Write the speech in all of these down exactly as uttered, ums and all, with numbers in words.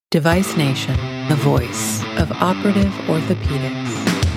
Device Nation, the voice of operative orthopedics.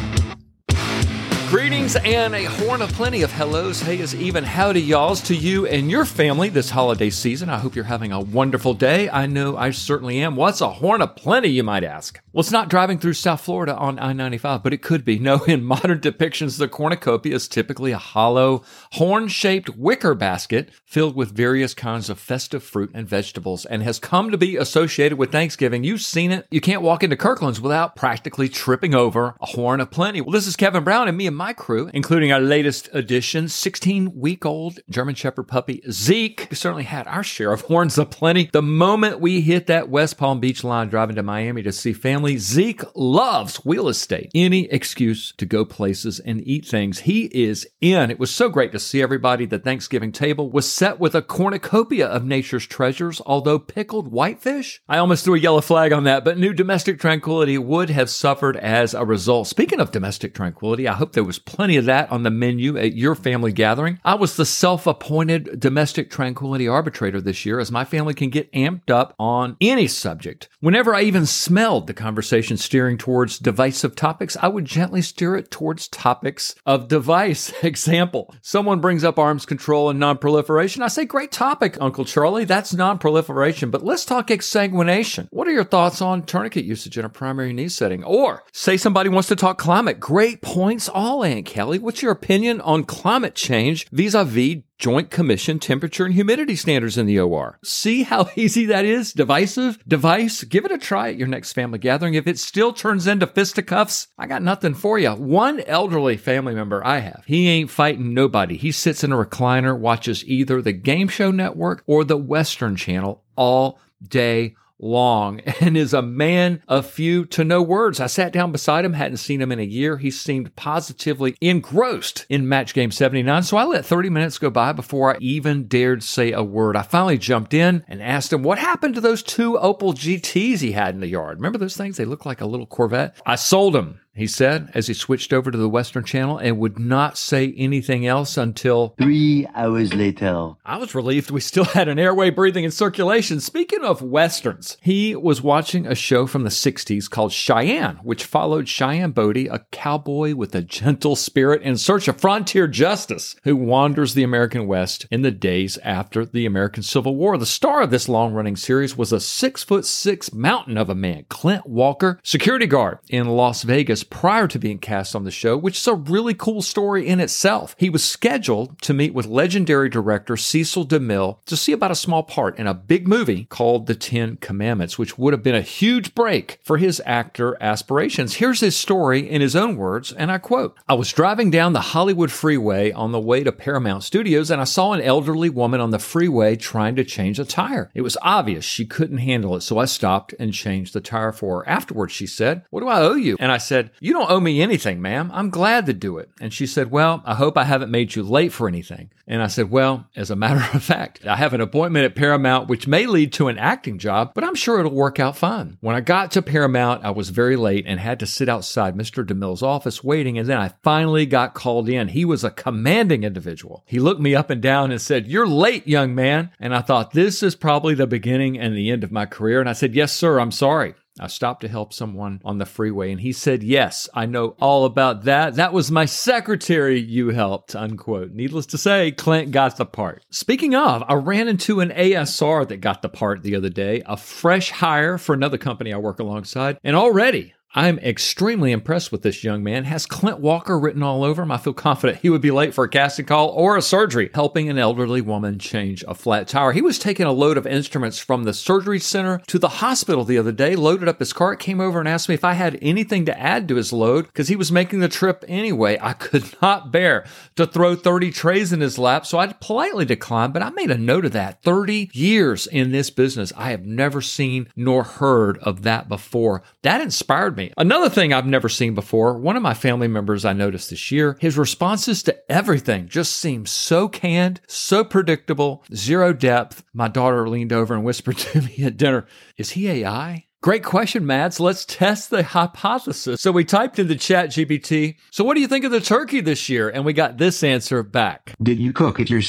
Greetings and a horn of plenty of hellos, hey's, even howdy y'alls to you and your family this holiday season. I hope you're having a wonderful day. I know I certainly am. What's a horn of plenty, you might ask? Well, it's not driving through South Florida on I ninety-five, but it could be. No, in modern depictions, the cornucopia is typically a hollow, horn-shaped wicker basket filled with various kinds of festive fruit and vegetables and has come to be associated with Thanksgiving. You've seen it. You can't walk into Kirkland's without practically tripping over a horn of plenty. Well, this is Kevin Brown and me and my crew, including our latest addition, sixteen-week-old German Shepherd puppy, Zeke. We certainly had our share of horns of plenty. The moment we hit that West Palm Beach line driving to Miami to see family, Zeke loves real estate. Any excuse to go places and eat things, he is in. It was so great to see everybody. The Thanksgiving table was set with a cornucopia of nature's treasures, although pickled whitefish? I almost threw a yellow flag on that, but New Domestic Tranquility would have suffered as a result. Speaking of domestic tranquility, I hope there was plenty of that on the menu at your family gathering. I was the self-appointed domestic tranquility arbitrator this year, as my family can get amped up on any subject. Whenever I even smelled the conversation steering towards divisive topics, I would gently steer it towards topics of device. Example, someone brings up arms control and non-proliferation. I say, great topic, Uncle Charlie. That's non-proliferation, but let's talk exsanguination. What are your thoughts on tourniquet usage in a primary knee setting? Or say somebody wants to talk climate. Great points all, Aunt Kelly. What's your opinion on climate change vis-a-vis Joint Commission temperature and humidity standards in the O R? See how easy that is? Divisive? Device? Give it a try at your next family gathering. If it still turns into fisticuffs, I got nothing for you. One elderly family member I have, he ain't fighting nobody. He sits in a recliner, watches either the Game Show Network or the Western Channel all day long, and is a man of few to no words. I sat down beside him, hadn't seen him in a year. He seemed positively engrossed in Match Game seventy-nine, so I let thirty minutes go by before I even dared say a word. I finally jumped in and asked him what happened to those two Opel G Ts he had in the yard. Remember those things? They look like a little Corvette. I sold them, he said, as he switched over to the Western Channel, and would not say anything else until three hours later. I was relieved we still had an airway breathing and circulation. Speaking of Westerns, he was watching a show from the sixties called Cheyenne, which followed Cheyenne Bodie, a cowboy with a gentle spirit in search of frontier justice who wanders the American West in the days after the American Civil War. The star of this long-running series was a six foot six mountain of a man, Clint Walker, security guard in Las Vegas, prior to being cast on the show, which is a really cool story in itself. He was scheduled to meet with legendary director Cecil DeMille to see about a small part in a big movie called The Ten Commandments, which would have been a huge break for his actor aspirations. Here's his story in his own words, and I quote, "I was driving down the Hollywood freeway on the way to Paramount Studios, and I saw an elderly woman on the freeway trying to change a tire. It was obvious she couldn't handle it, so I stopped and changed the tire for her. Afterwards, she said, 'What do I owe you?' And I said, 'You don't owe me anything, ma'am. I'm glad to do it.' And she said, 'Well, I hope I haven't made you late for anything.' And I said, 'Well, as a matter of fact, I have an appointment at Paramount, which may lead to an acting job, but I'm sure it'll work out fine.' When I got to Paramount, I was very late and had to sit outside Mister DeMille's office waiting, and then I finally got called in. He was a commanding individual. He looked me up and down and said, 'You're late, young man.' And I thought, this is probably the beginning and the end of my career. And I said, 'Yes, sir, I'm sorry.' I stopped to help someone on the freeway, and he said, 'Yes, I know all about that. That was my secretary you helped,' unquote. Needless to say, Clint got the part. Speaking of, I ran into an A S R that got the part the other day, a fresh hire for another company I work alongside, and already I'm extremely impressed with this young man. Has Clint Walker written all over him. I feel confident he would be late for a casting call or a surgery, helping an elderly woman change a flat tire. He was taking a load of instruments from the surgery center to the hospital the other day, loaded up his cart, came over and asked me if I had anything to add to his load because he was making the trip anyway. I could not bear to throw thirty trays in his lap, so I politely declined, but I made a note of that. thirty years in this business. I have never seen nor heard of that before. That inspired me. Another thing I've never seen before, one of my family members I noticed this year, his responses to everything just seemed so canned, so predictable, zero depth. My daughter leaned over and whispered to me at dinner, "Is he A I?" Great question, Mads. Let's test the hypothesis. So we typed into ChatGPT, "So what do you think of the turkey this year?" And we got this answer back. Did you cook it yourself?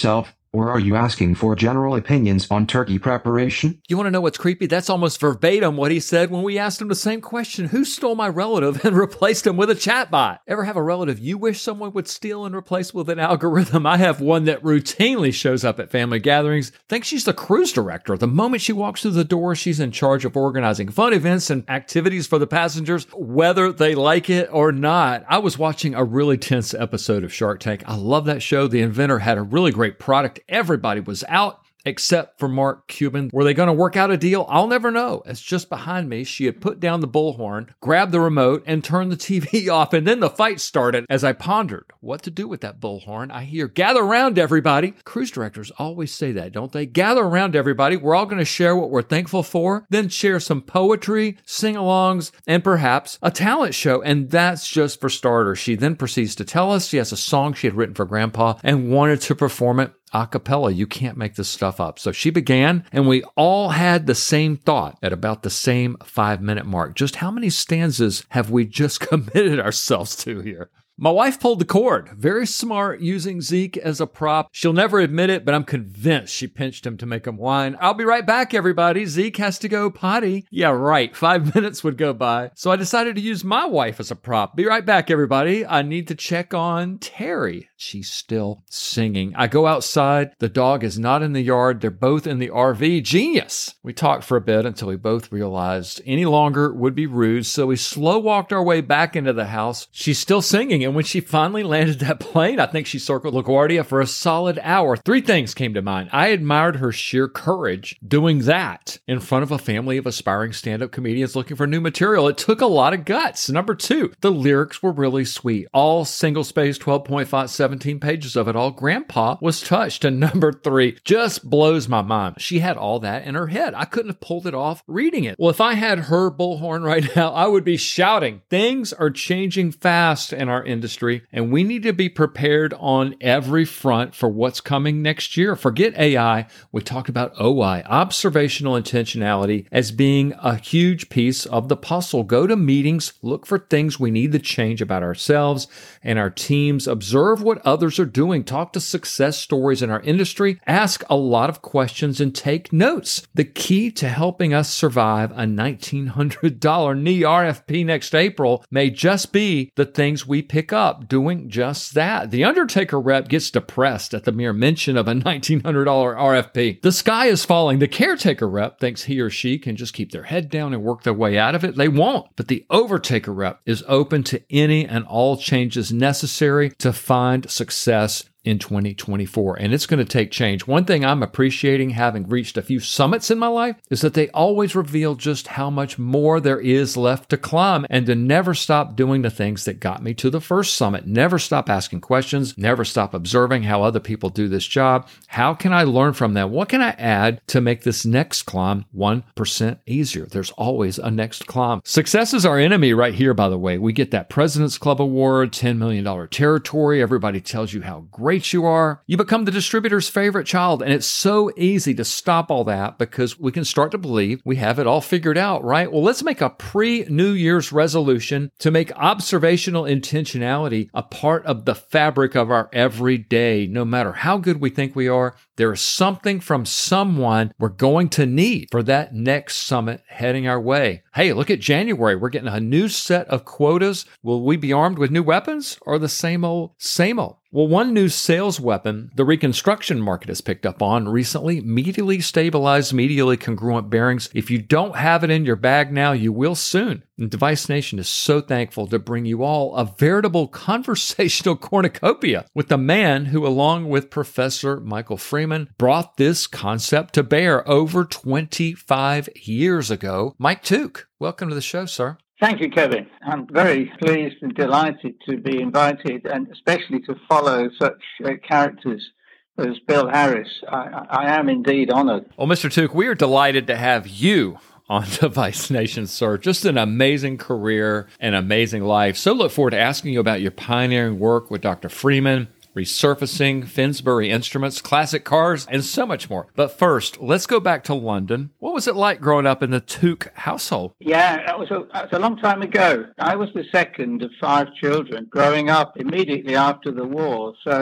Or are you asking for general opinions on turkey preparation? You want to know what's creepy? That's almost verbatim what he said when we asked him the same question. Who stole my relative and replaced him with a chatbot? Ever have a relative you wish someone would steal and replace with an algorithm? I have one that routinely shows up at family gatherings. Thinks she's the cruise director. The moment she walks through the door, she's in charge of organizing fun events and activities for the passengers, whether they like it or not. I was watching a really tense episode of Shark Tank. I love that show. The inventor had a really great product. Everybody was out except for Mark Cuban. Were they going to work out a deal? I'll never know. It's just behind me. She had put down the bullhorn, grabbed the remote, and turned the T V off. And then the fight started. As I pondered what to do with that bullhorn, I hear, gather around, everybody. Cruise directors always say that, don't they? Gather around, everybody. We're all going to share what we're thankful for, then share some poetry, sing-alongs, and perhaps a talent show. And that's just for starters. She then proceeds to tell us she has a song she had written for Grandpa and wanted to perform it a cappella. You can't make this stuff up. So she began, and we all had the same thought at about the same five minute mark. Just how many stanzas have we just committed ourselves to here? My wife pulled the cord. Very smart, using Zeke as a prop. She'll never admit it, but I'm convinced she pinched him to make him whine. I'll be right back, everybody. Zeke has to go potty. Yeah, right. Five minutes would go by. So I decided to use my wife as a prop. Be right back, everybody. I need to check on Terry. She's still singing. I go outside. The dog is not in the yard. They're both in the R V. Genius. We talked for a bit until we both realized any longer would be rude. So we slow walked our way back into the house. She's still singing. And when she finally landed that plane, I think she circled LaGuardia for a solid hour. Three things came to mind. I admired her sheer courage doing that in front of a family of aspiring stand-up comedians looking for new material. It took a lot of guts. Number two, the lyrics were really sweet. All single-space, twelve-point font, seventeen pages of it all. Grandpa was touched. And number three, just blows my mind. She had all that in her head. I couldn't have pulled it off reading it. Well, if I had her bullhorn right now, I would be shouting. Things are changing fast in our industry, and we need to be prepared on every front for what's coming next year. Forget A I. We talked about O I, observational intentionality, as being a huge piece of the puzzle. Go to meetings, look for things we need to change about ourselves and our teams, observe what others are doing, talk to success stories in our industry, ask a lot of questions, and take notes. The key to helping us survive a nineteen hundred dollars N E R F P next April may just be the things we pick up doing just that. The Undertaker rep gets depressed at the mere mention of a nineteen hundred dollars R F P. The sky is falling. The caretaker rep thinks he or she can just keep their head down and work their way out of it. They won't. But the overtaker rep is open to any and all changes necessary to find success in twenty twenty-four. And it's going to take change. One thing I'm appreciating, having reached a few summits in my life, is that they always reveal just how much more there is left to climb, and to never stop doing the things that got me to the first summit. Never stop asking questions. Never stop observing how other people do this job. How can I learn from them? What can I add to make this next climb one percent easier? There's always a next climb. Success is our enemy right here, by the way. We get that President's Club award, ten million dollars territory. Everybody tells you how great you are. You become the distributor's favorite child. And it's so easy to stop all that because we can start to believe we have it all figured out, right? Well, let's make a pre-New Year's resolution to make observational intentionality a part of the fabric of our everyday. No matter how good we think we are, there is something from someone we're going to need for that next summit heading our way. Hey, look at January. We're getting a new set of quotas. Will we be armed with new weapons or the same old, same old? Well, one new sales weapon the reconstruction market has picked up on recently, medially stabilized, medially congruent bearings. If you don't have it in your bag now, you will soon. And Device Nation is so thankful to bring you all a veritable conversational cornucopia with the man who, along with Professor Michael Freeman, brought this concept to bear over twenty-five years ago. Mike Tuke, welcome to the show, sir. Thank you, Kevin. I'm very pleased and delighted to be invited, and especially to follow such uh, characters as Bill Harris. I, I am indeed honored. Well, Mister Tuke, we are delighted to have you on Device Nation, sir. Just an amazing career and amazing life. So look forward to asking you about your pioneering work with Doctor Freeman, resurfacing, Finsbury Instruments, classic cars, and so much more. But first, let's go back to London. What was it like growing up in the Tuke household? Yeah, that was, a, that was a long time ago. I was the second of five children growing up immediately after the war. So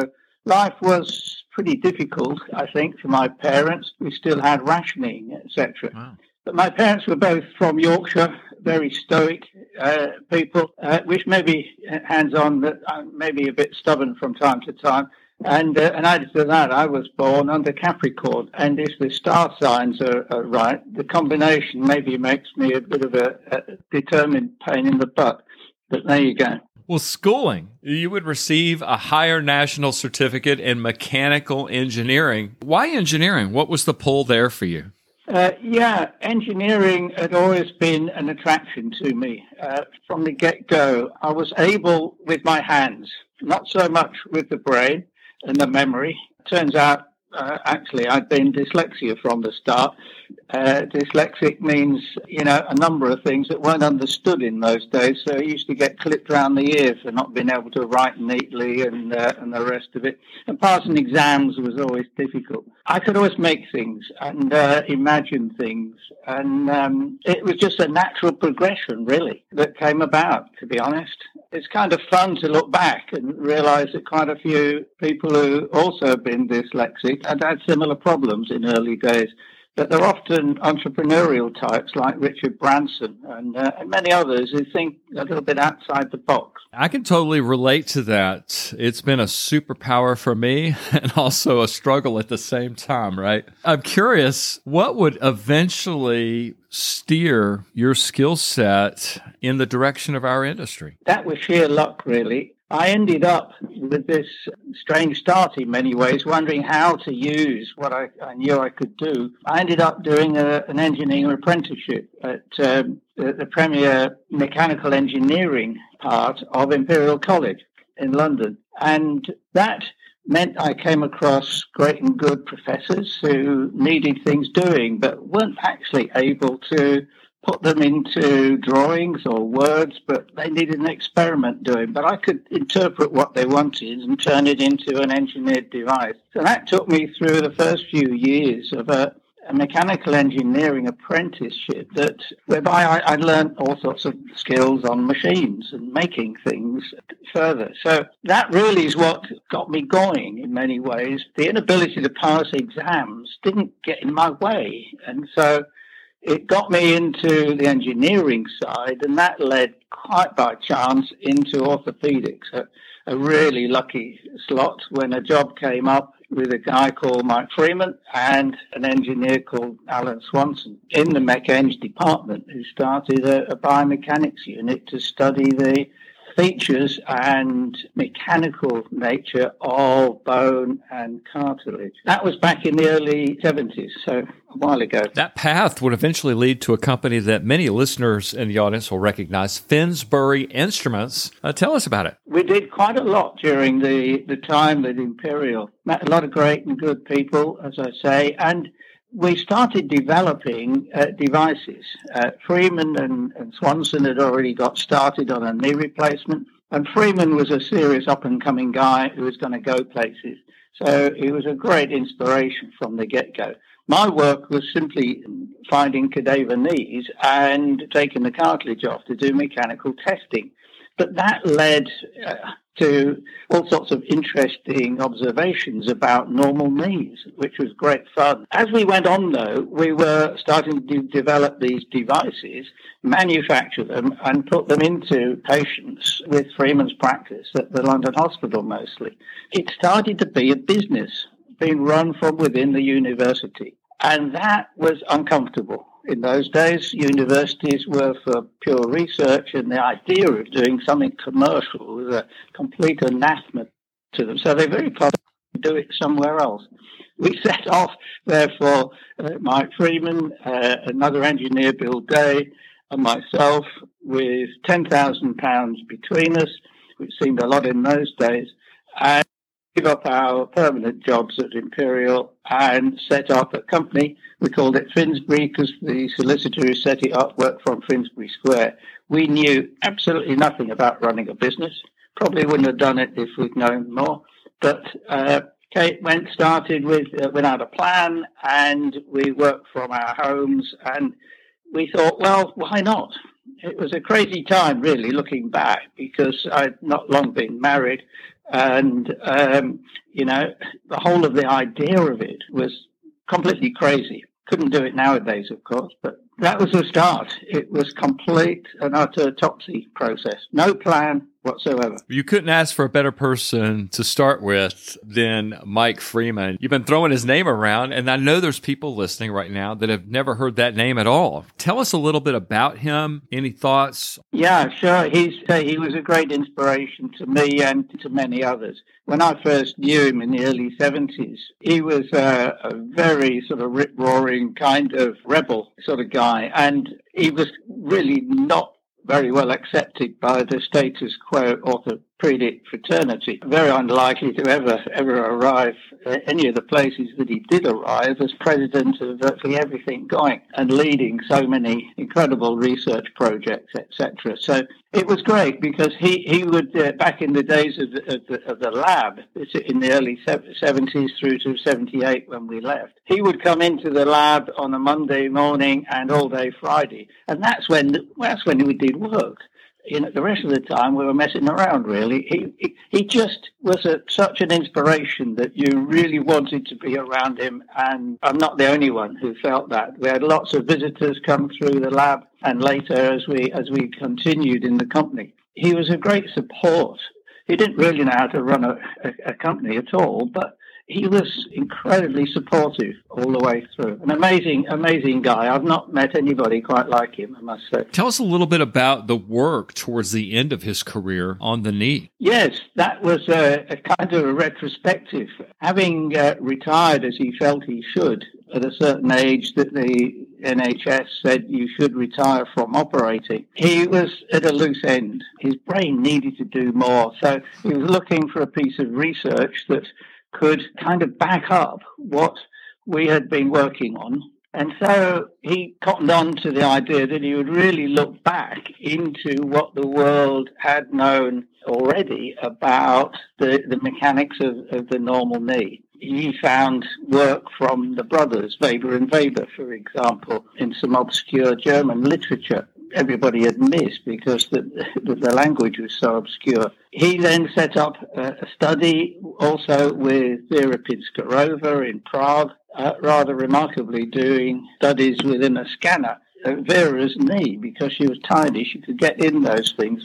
life was pretty difficult, I think, for my parents. We still had rationing, et cetera. Wow. But my parents were both from Yorkshire, very stoic uh, people, uh, which maybe hands-on, but uh, maybe a bit stubborn from time to time. And uh, and added to that, I was born under Capricorn. And if the star signs are, are right, the combination maybe makes me a bit of a, a determined pain in the butt. But there you go. Well, schooling, you would receive a higher national certificate in mechanical engineering. Why engineering? What was the pull there for you? Uh, yeah, engineering had always been an attraction to me. Uh, from the get-go, I was able with my hands, not so much with the brain and the memory. Turns out, uh, actually, I'd been dyslexia from the start. Uh, dyslexic means, you know, a number of things that weren't understood in those days. So I used to get clipped around the ear for not being able to write neatly and uh, and the rest of it. And passing exams was always difficult. I could always make things and uh, imagine things. And um, it was just a natural progression, really, that came about, to be honest. It's kind of fun to look back and realize that quite a few people who also have been dyslexic had had similar problems in early days. But they're often entrepreneurial types like Richard Branson and, uh, and many others who think a little bit outside the box. I can totally relate to that. It's been a superpower for me and also a struggle at the same time, right? I'm curious, what would eventually steer your skill set in the direction of our industry? That was sheer luck, really. I ended up with this strange start in many ways, wondering how to use what I, I knew I could do. I ended up doing a, an engineering apprenticeship at um, the, the premier mechanical engineering part of Imperial College in London. And that meant I came across great and good professors who needed things doing, but weren't actually able to put them into drawings or words, but they needed an experiment doing. But I could interpret what they wanted and turn it into an engineered device. So that took me through the first few years of a, a mechanical engineering apprenticeship that whereby I, I learned all sorts of skills on machines and making things further. So that really is what got me going in many ways. The inability to pass exams didn't get in my way. And so it got me into the engineering side, and that led quite by chance into orthopedics, a, a really lucky slot when a job came up with a guy called Mike Freeman and an engineer called Alan Swanson in the Mech Eng department, who started a, a biomechanics unit to study the features and mechanical nature of bone and cartilage. That was back in the early seventies, so a while ago. That path would eventually lead to a company that many listeners in the audience will recognize, Finsbury Instruments. Uh, tell us about it. We did quite a lot during the, the time at Imperial. Met a lot of great and good people, as I say, and we started developing uh, devices. Uh, Freeman and, and Swanson had already got started on a knee replacement, and Freeman was a serious up-and-coming guy who was going to go places. So he was a great inspiration from the get-go. My work was simply finding cadaver knees and taking the cartilage off to do mechanical testing. But that led uh, to all sorts of interesting observations about normal knees, which was great fun. As we went on, though, we were starting to develop these devices, manufacture them, and put them into patients with Freeman's practice at the London Hospital mostly. It started to be a business being run from within the university, and that was uncomfortable. In those days, universities were for pure research, and the idea of doing something commercial was a complete anathema to them. So they very probably do it somewhere else. We set off, therefore, uh, Mike Freeman, uh, another engineer, Bill Day, and myself, with ten thousand pounds between us, which seemed a lot in those days, and give up our permanent jobs at Imperial and set up a company. We called it Finsbury because the solicitor who set it up worked from Finsbury Square. We knew absolutely nothing about running a business. Probably wouldn't have done it if we'd known more. But uh, Kate went started with uh, without a plan, and we worked from our homes, and we thought, well, why not? It was a crazy time, really, looking back, because I'd not long been married. And, um, you know, the whole of the idea of it was completely crazy. Couldn't do it nowadays, of course, but that was the start. It was complete and utter topsy process. No plan whatsoever. You couldn't ask for a better person to start with than Mike Freeman. You've been throwing his name around, and I know there's people listening right now that have never heard that name at all. Tell us a little bit about him. Any thoughts? Yeah, sure. He's, uh, he was a great inspiration to me and to many others. When I first knew him in the early seventies, he was uh, a very sort of rip-roaring kind of rebel sort of guy, and he was really not very well accepted by the status quo orthopedic fraternity. Very unlikely to ever, ever arrive at any of the places that he did arrive as president of virtually everything going and leading so many incredible research projects, et cetera. So it was great because he, he would, uh, back in the days of the, of, the, of the lab, in the early seventies through to seventy-eight when we left, he would come into the lab on a Monday morning and all day Friday. And that's when, that's when we did work. You know, the rest of the time we were messing around, really. He he, he just was a, such an inspiration that you really wanted to be around him, and I'm not the only one who felt that. We had lots of visitors come through the lab, and later as we as we continued in the company. He was a great support. He didn't really know how to run a, a, a company at all, but he was incredibly supportive all the way through. An amazing, amazing guy. I've not met anybody quite like him, I must say. Tell us a little bit about the work towards the end of his career on the knee. Yes, that was a, a kind of a retrospective. Having uh, retired as he felt he should at a certain age that the N H S said you should retire from operating, he was at a loose end. His brain needed to do more. So he was looking for a piece of research that could kind of back up what we had been working on. And so he cottoned on to the idea that he would really look back into what the world had known already about the, the mechanics of, of the normal knee. He found work from the brothers, Weber and Weber, for example, in some obscure German literature everybody had missed because the, the language was so obscure. He then set up a, a study also with Vera Pinskarova in Prague, uh, rather remarkably doing studies within a scanner at Vera's knee because she was tiny. She could get in those things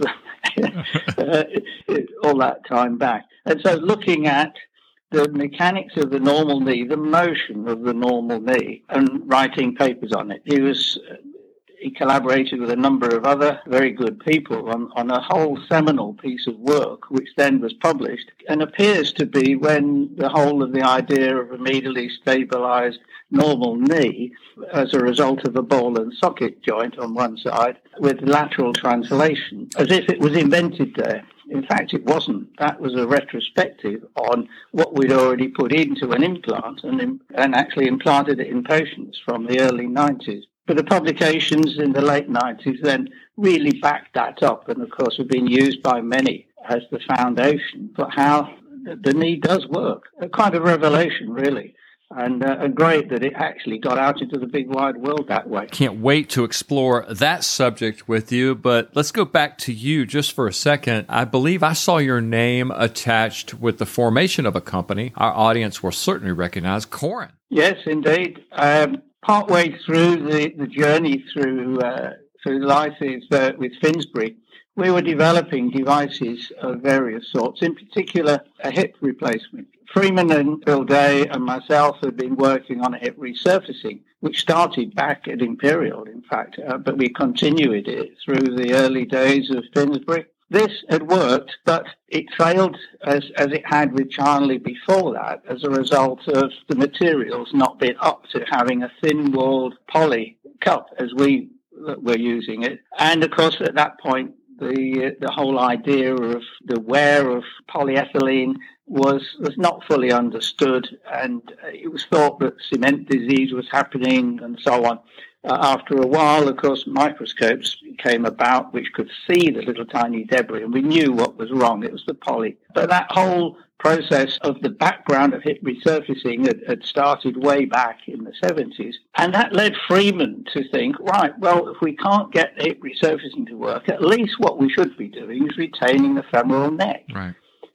uh, all that time back. And so looking at the mechanics of the normal knee, the motion of the normal knee, and writing papers on it. He was... He collaborated with a number of other very good people on, on a whole seminal piece of work, which then was published and appears to be when the whole of the idea of a medially stabilized normal knee as a result of a ball and socket joint on one side with lateral translation, as if it was invented there. In fact, it wasn't. That was a retrospective on what we'd already put into an implant and, and actually implanted it in patients from the early nineties. But the publications in the late nineties then really backed that up and, of course, have been used by many as the foundation for how the knee does work. A kind of revelation, really. And, uh, and great that it actually got out into the big wide world that way. Can't wait to explore that subject with you, but let's go back to you just for a second. I believe I saw your name attached with the formation of a company our audience will certainly recognize, Corin. Yes, indeed. Um, partway through the, the journey through uh, through life is, uh, with Finsbury, we were developing devices of various sorts, in particular a hip replacement. Freeman and Bill Day and myself had been working on a hip resurfacing, which started back at Imperial, in fact, uh, but we continued it through the early days of Finsbury. This had worked, but it failed as, as it had with Charnley before that as a result of the materials not being up to having a thin-walled poly cup as we were using it. And, of course, at that point, the the whole idea of the wear of polyethylene was was not fully understood, and it was thought that cement disease was happening and so on. Uh, after a while, of course, microscopes came about which could see the little tiny debris, and we knew what was wrong. It was the poly. But that whole process of the background of hip resurfacing had, had started way back in the seventies, and that led Freeman to think, right, well, if we can't get hip resurfacing to work, at least what we should be doing is retaining the femoral neck. Right.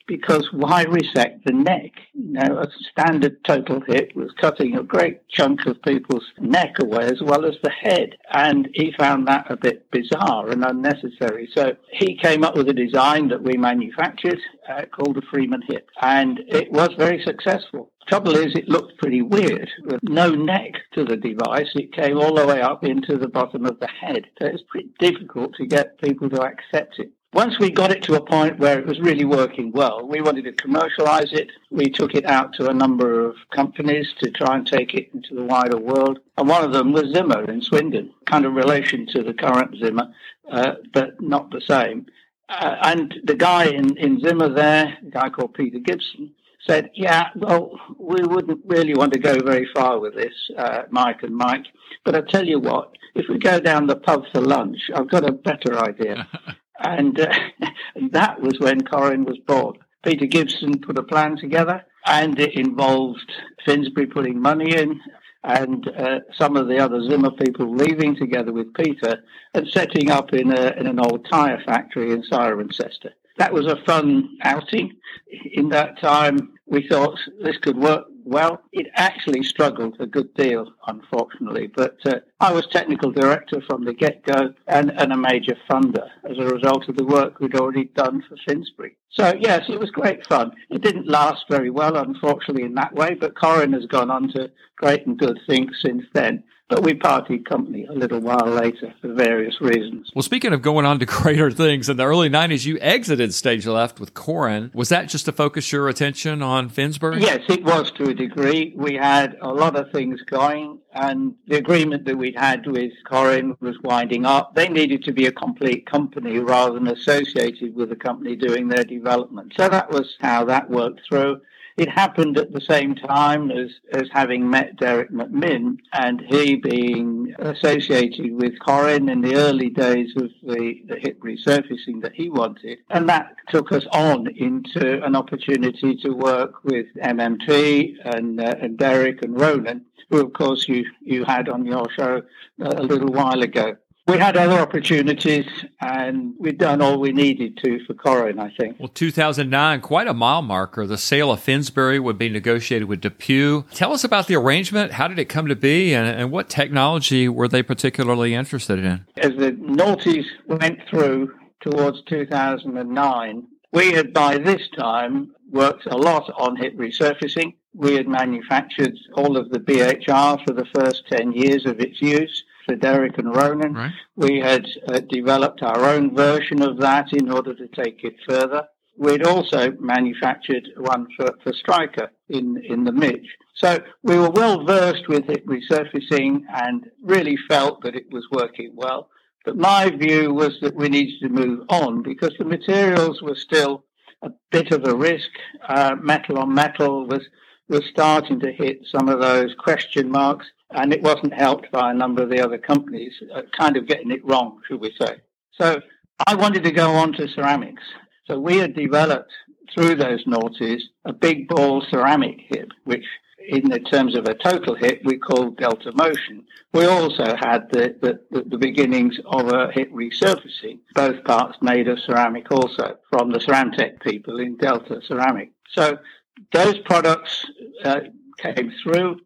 because why resect the neck? You know, a standard total hip was cutting a great chunk of people's neck away as well as the head. And he found that a bit bizarre and unnecessary. So he came up with a design that we manufactured uh, called the Freeman hip. And it was very successful. Trouble is, it looked pretty weird. With no neck to the device, it came all the way up into the bottom of the head. So it's pretty difficult to get people to accept it. Once we got it to a point where it was really working well, we wanted to commercialize it. We took it out to a number of companies to try and take it into the wider world. And one of them was Zimmer in Swindon, kind of relation to the current Zimmer, uh, but not the same. Uh, and the guy in, in Zimmer there, a guy called Peter Gibson, said, yeah, well, we wouldn't really want to go very far with this, uh, Mike and Mike. But I tell you what, if we go down the pub for lunch, I've got a better idea. And uh, that was when Corin was born. Peter Gibson put a plan together, and it involved Finsbury putting money in, and uh, some of the other Zimmer people leaving together with Peter and setting up in, a, in an old tyre factory in Cirencester. That was a fun outing. In that time, we thought this could work well. It actually struggled a good deal, unfortunately, but uh, I was technical director from the get-go and, and a major funder as a result of the work we'd already done for Finsbury. So, yes, it was great fun. It didn't last very well, unfortunately, in that way, but Corin has gone on to great and good things since then. But we parted company a little while later for various reasons. Well, speaking of going on to greater things, in the early nineties, you exited Stage Left with Corin. Was that just to focus your attention on Finsbury? Yes, it was to a degree. We had a lot of things going, and the agreement that we'd had with Corin was winding up. They needed to be a complete company rather than associated with a company doing their development. So that was how that worked through. It happened at the same time as, as having met Derek McMinn, and he being associated with Corin in the early days of the, the hip resurfacing that he wanted. And that took us on into an opportunity to work with M M T and, uh, and Derek and Ronan, who, of course, you, you had on your show a little while ago. We had other opportunities, and we'd done all we needed to for Corin, I think. Well, two thousand nine, quite a mile marker. The sale of Finsbury would be negotiated with DePuy. Tell us about the arrangement. How did it come to be, and, and what technology were they particularly interested in? As the noughties went through towards two thousand nine, we had by this time worked a lot on hip resurfacing. We had manufactured all of the B H R for the first ten years of its use. For Derek and Ronan. Right. We had uh, developed our own version of that in order to take it further. We'd also manufactured one for, for Stryker in, in the Midge. So we were well versed with hip resurfacing and really felt that it was working well. But my view was that we needed to move on because the materials were still a bit of a risk. Uh, metal on metal was, was starting to hit some of those question marks. And it wasn't helped by a number of the other companies uh, kind of getting it wrong, should we say. So I wanted to go on to ceramics. So we had developed, through those noughties, a big ball ceramic hip, which in the terms of a total hip, we called Delta Motion. We also had the, the, the beginnings of a hip resurfacing, both parts made of ceramic also, from the Ceramtech people in Delta Ceramic. So those products uh, came through.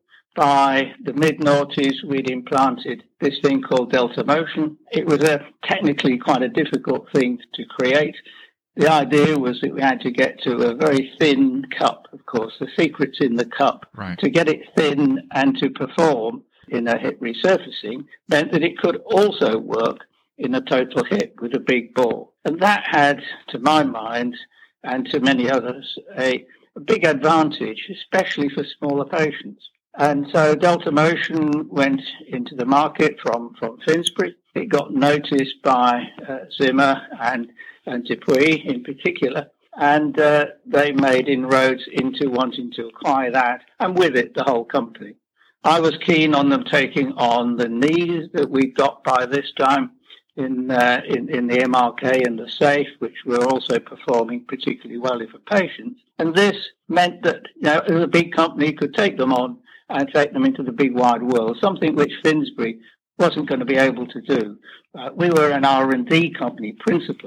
By the mid-noughties, we'd implanted this thing called Delta Motion. It was a technically quite a difficult thing to create. The idea was that we had to get to a very thin cup, of course. The secret's in the cup. Right. To get it thin and to perform in a hip resurfacing meant that it could also work in a total hip with a big ball. And that had, to my mind, and to many others, a, a big advantage, especially for smaller patients. And so Delta Motion went into the market from, from Finsbury. It got noticed by uh, Zimmer and, and DePuy in particular, and uh, they made inroads into wanting to acquire that, and with it the whole company. I was keen on them taking on the knees that we'd got by this time in, uh, in, in the M R K and the SAFE, which were also performing particularly well for patients. And this meant that, you know, as a big company could take them on and take them into the big wide world, something which Finsbury wasn't going to be able to do. Uh, we were an R and D company principally,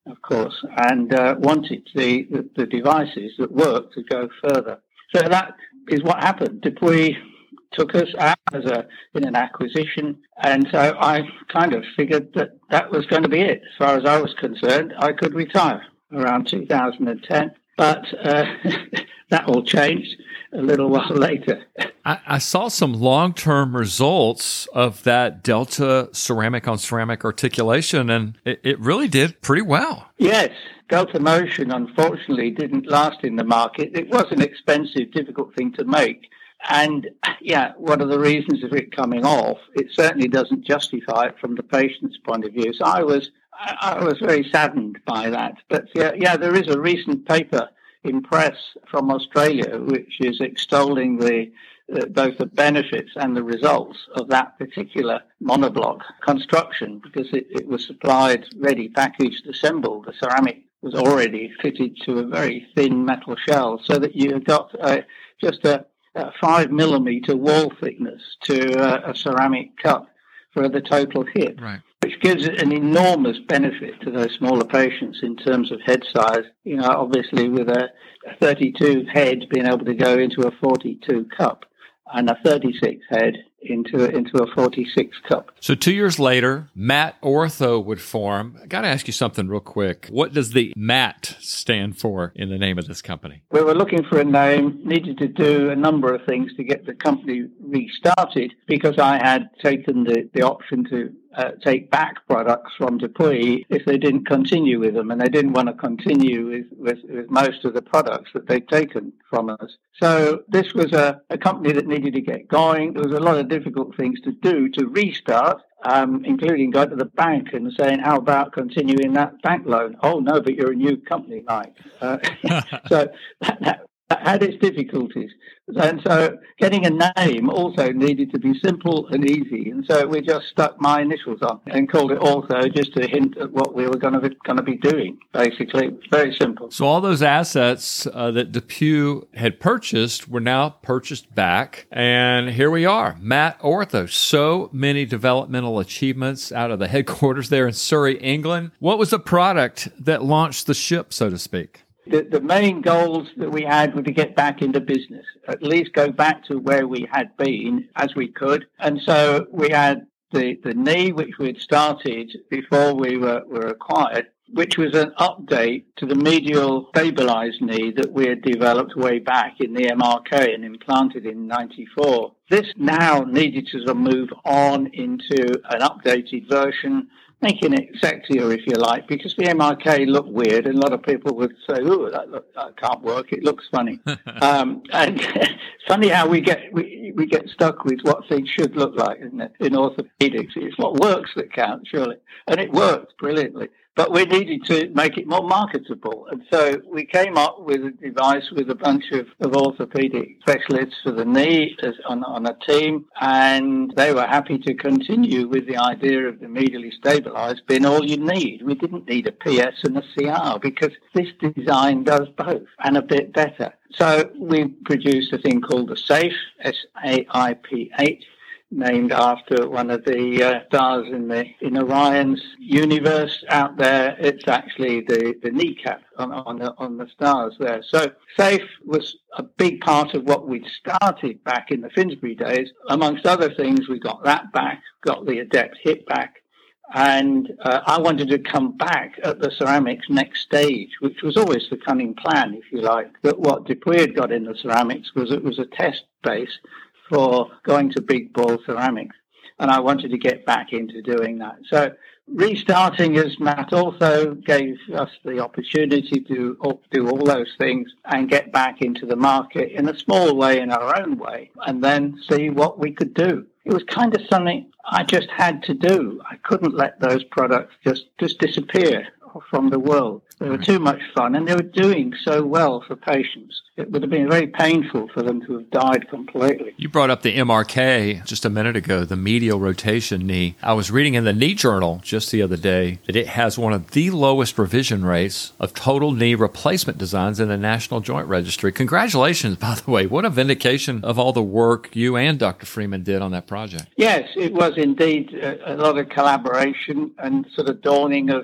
of course, and uh, wanted the, the, the devices that work to go further. So that is what happened. Dupuy took us out as a in an acquisition, and so I kind of figured that that was going to be it. As far as I was concerned, I could retire around two thousand ten, but uh, that all changed a little while later. I, I saw some long-term results of that Delta ceramic on ceramic articulation, and it, it really did pretty well. Yes. Delta Motion, unfortunately, didn't last in the market. It was an expensive, difficult thing to make. And, yeah, one of the reasons of it coming off, it certainly doesn't justify it from the patient's point of view. So I was I, I was very saddened by that. But, yeah, yeah, there is a recent paper in press from Australia which is extolling the uh, both the benefits and the results of that particular monoblock construction, because it, it was supplied ready, packaged, assembled. The ceramic was already fitted to a very thin metal shell, so that you got uh, just a, a five millimeter wall thickness to uh, a ceramic cup for the total hip, right, which gives it an enormous benefit to those smaller patients in terms of head size. You know, obviously with a, a thirty-two head being able to go into a forty-two cup, and a thirty-six head into into a forty-six cup. So two years later, Matt Ortho would form. I got to ask you something real quick. What does the Matt stand for in the name of this company? We were looking for a name, needed to do a number of things to get the company restarted, because I had taken the, the option to uh, take back products from Dupuy if they didn't continue with them, and they didn't want to continue with, with, with most of the products that they'd taken from us. So this was a, a company that needed to get going. There was a lot of difficult things to do to restart, um, including going to the bank and saying, how about continuing that bank loan? Oh, no, but you're a new company, Mike. Uh, so that, that, that had its difficulties. And so getting a name also needed to be simple and easy. And so we just stuck my initials on and called it Ortho, just to hint at what we were going to be, going to be doing, basically. Very simple. So all those assets uh, that Dupuy had purchased were now purchased back. And here we are, Matt Ortho. So many developmental achievements out of the headquarters there in Surrey, England. What was the product that launched the ship, so to speak? The, the main goals that we had were to get back into business, at least go back to where we had been as we could. And so we had the, the knee, which we had started before we were, were acquired, which was an update to the medial stabilized knee that we had developed way back in the M R K and implanted in ninety-four. This now needed to sort of move on into an updated version, making it sexier, if you like, because the M R K looked weird, and a lot of people would say, "Oh, that, look, that can't work. It looks funny." um, and it's funny how we get we, we get stuck with what things should look like, isn't it? In orthopedics, it's what works that counts, surely, and it worked brilliantly. But we needed to make it more marketable. And so we came up with a device with a bunch of, of orthopedic specialists for the knee as, on, on a team. And they were happy to continue with the idea of the medially stabilized being all you need. We didn't need a P S and a C R, because this design does both and a bit better. So we produced a thing called the SAIF, S A I P eight. Named after one of the uh, stars in the in Orion's universe out there. It's actually the, the kneecap on on the, on the stars there. So SAIF was a big part of what we'd started back in the Finsbury days. Amongst other things, we got that back, got the Adept hip back, and uh, I wanted to come back at the ceramics next stage, which was always the cunning plan, if you like. That what Dupuy had got in the ceramics was it was a test base for going to big ball ceramics, and I wanted to get back into doing that. So restarting as Matt also gave us the opportunity to do all those things and get back into the market in a small way, in our own way, and then see what we could do. It was kind of something I just had to do. I couldn't let those products just, just disappear from the world. They were too much fun, and they were doing so well for patients. It would have been very painful for them to have died completely. You brought up the M R K just a minute ago, the medial rotation knee. I was reading in the Knee Journal just the other day that it has one of the lowest revision rates of total knee replacement designs in the National Joint Registry. Congratulations, by the way. What a vindication of all the work you and Doctor Freeman did on that project. Yes, it was indeed a, a lot of collaboration and sort of dawning of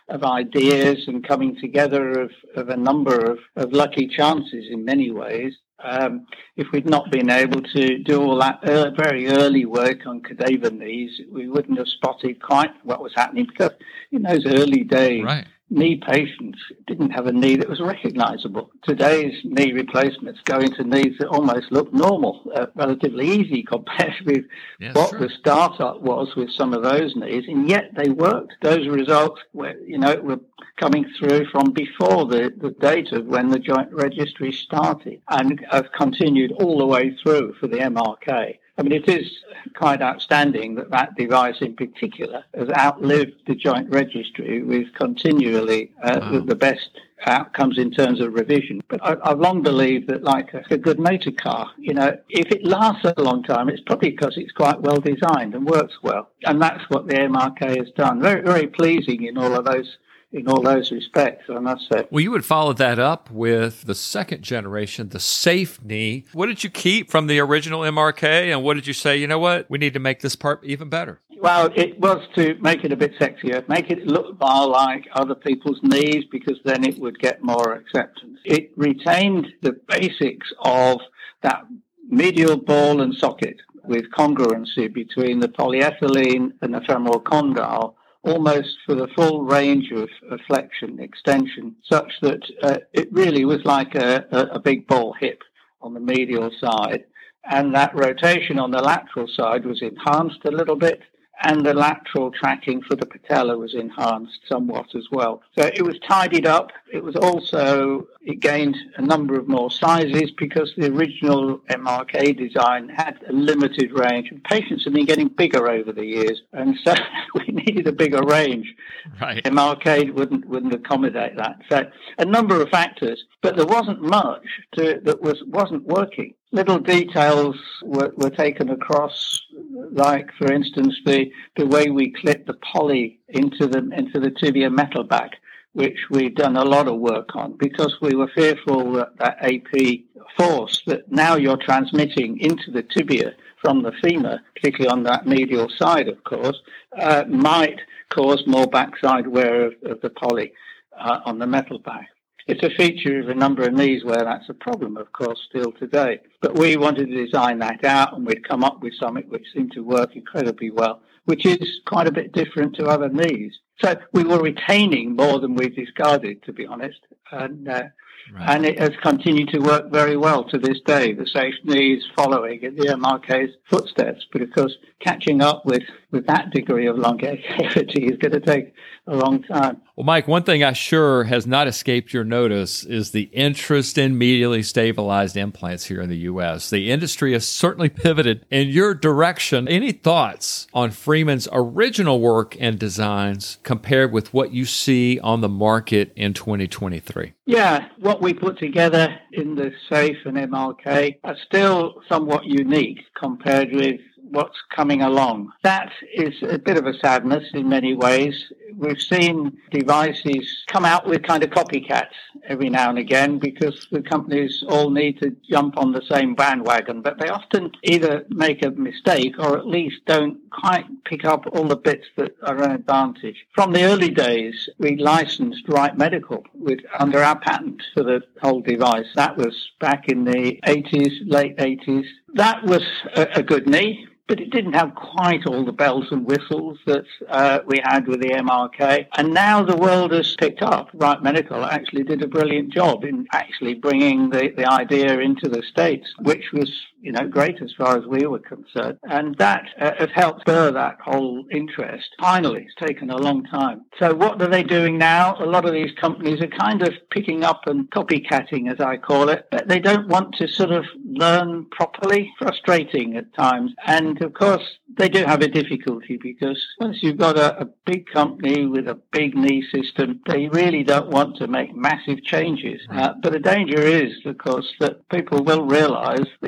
of ideas and coming together of, of a number of, of lucky chances in many ways. Um, if we'd not been able to do all that uh, very early work on cadaver knees, we wouldn't have spotted quite what was happening, because in those early days, Right. knee patients didn't have a knee that was recognizable. Today's knee replacements go into knees that almost look normal, uh, relatively easy compared with Yeah, what sure. the startup was with some of those knees, and yet they worked. Those results were, you know, were coming through from before the, the date of when the joint registry started, and have continued all the way through for the M R K. I mean, it is quite outstanding that that device in particular has outlived the joint registry with continually uh, Wow. with the best outcomes in terms of revision. But I, I've long believed that, like a, a good motor car, you know, if it lasts a long time, it's probably because it's quite well designed and works well. And that's what the M R K has done. Very, very pleasing in all of those in all those respects, I must say. Well, you would follow that up with the second generation, the Safe Knee. What did you keep from the original M R K, and what did you say, you know what, we need to make this part even better? Well, it was to make it a bit sexier, make it look more like other people's knees, because then it would get more acceptance. It retained the basics of that medial ball and socket with congruency between the polyethylene and the femoral condyle, almost for the full range of, of flexion, extension, such that uh, it really was like a, a, a big ball hip on the medial side. And that rotation on the lateral side was enhanced a little bit, and the lateral tracking for the patella was enhanced somewhat as well. So it was tidied up. It was also, it gained a number of more sizes, because the original M R K design had a limited range, and patients have been getting bigger over the years, and so we needed a bigger range. Right. M R K wouldn't wouldn't accommodate that. So a number of factors, but there wasn't much to, that was wasn't working. Little details were, were taken across, like, for instance, the, the way we clip the poly into the into the tibia metal back, which we've done a lot of work on, because we were fearful that that A P force that now you're transmitting into the tibia from the femur, particularly on that medial side, of course, uh, might cause more backside wear of, of the poly uh, on the metal back. It's a feature of a number of knees where that's a problem, of course, still today. But we wanted to design that out, and we'd come up with something which seemed to work incredibly well, which is quite a bit different to other knees. So we were retaining more than we discarded, to be honest. And uh, Right. and it has continued to work very well to this day. The Safe Knee is following in the M R K's footsteps, but of course, catching up with, with that degree of longevity is going to take a long time. Well, Mike, one thing I sure has not escaped your notice is the interest in medially stabilized implants here in the U S. The industry has certainly pivoted in your direction. Any thoughts on Freeman's original work and designs compared with what you see on the market in twenty twenty-three? Yeah, what we put together in the Safe and M R K are still somewhat unique compared with what's coming along. That is a bit of a sadness in many ways. We've seen devices come out with kind of copycats every now and again, because the companies all need to jump on the same bandwagon, but they often either make a mistake or at least don't quite pick up all the bits that are an advantage. From the early days, we licensed Wright Medical with under our patent for the whole device. That was back in the eighties, late eighties. That was a, a good knee, but it didn't have quite all the bells and whistles that uh, we had with the M R K. And now the world has picked up. Wright Medical actually did a brilliant job in actually bringing the, the idea into the States, which was, you know, great as far as we were concerned. And that uh, has helped spur that whole interest. Finally, it's taken a long time. So what are they doing now? A lot of these companies are kind of picking up and copycatting, as I call it. But they don't want to sort of learn properly. Frustrating at times. And of course, they do have a difficulty, because once you've got a, a big company with a big knee system, they really don't want to make massive changes. Uh, but the danger is, of course, that people will realize that you don't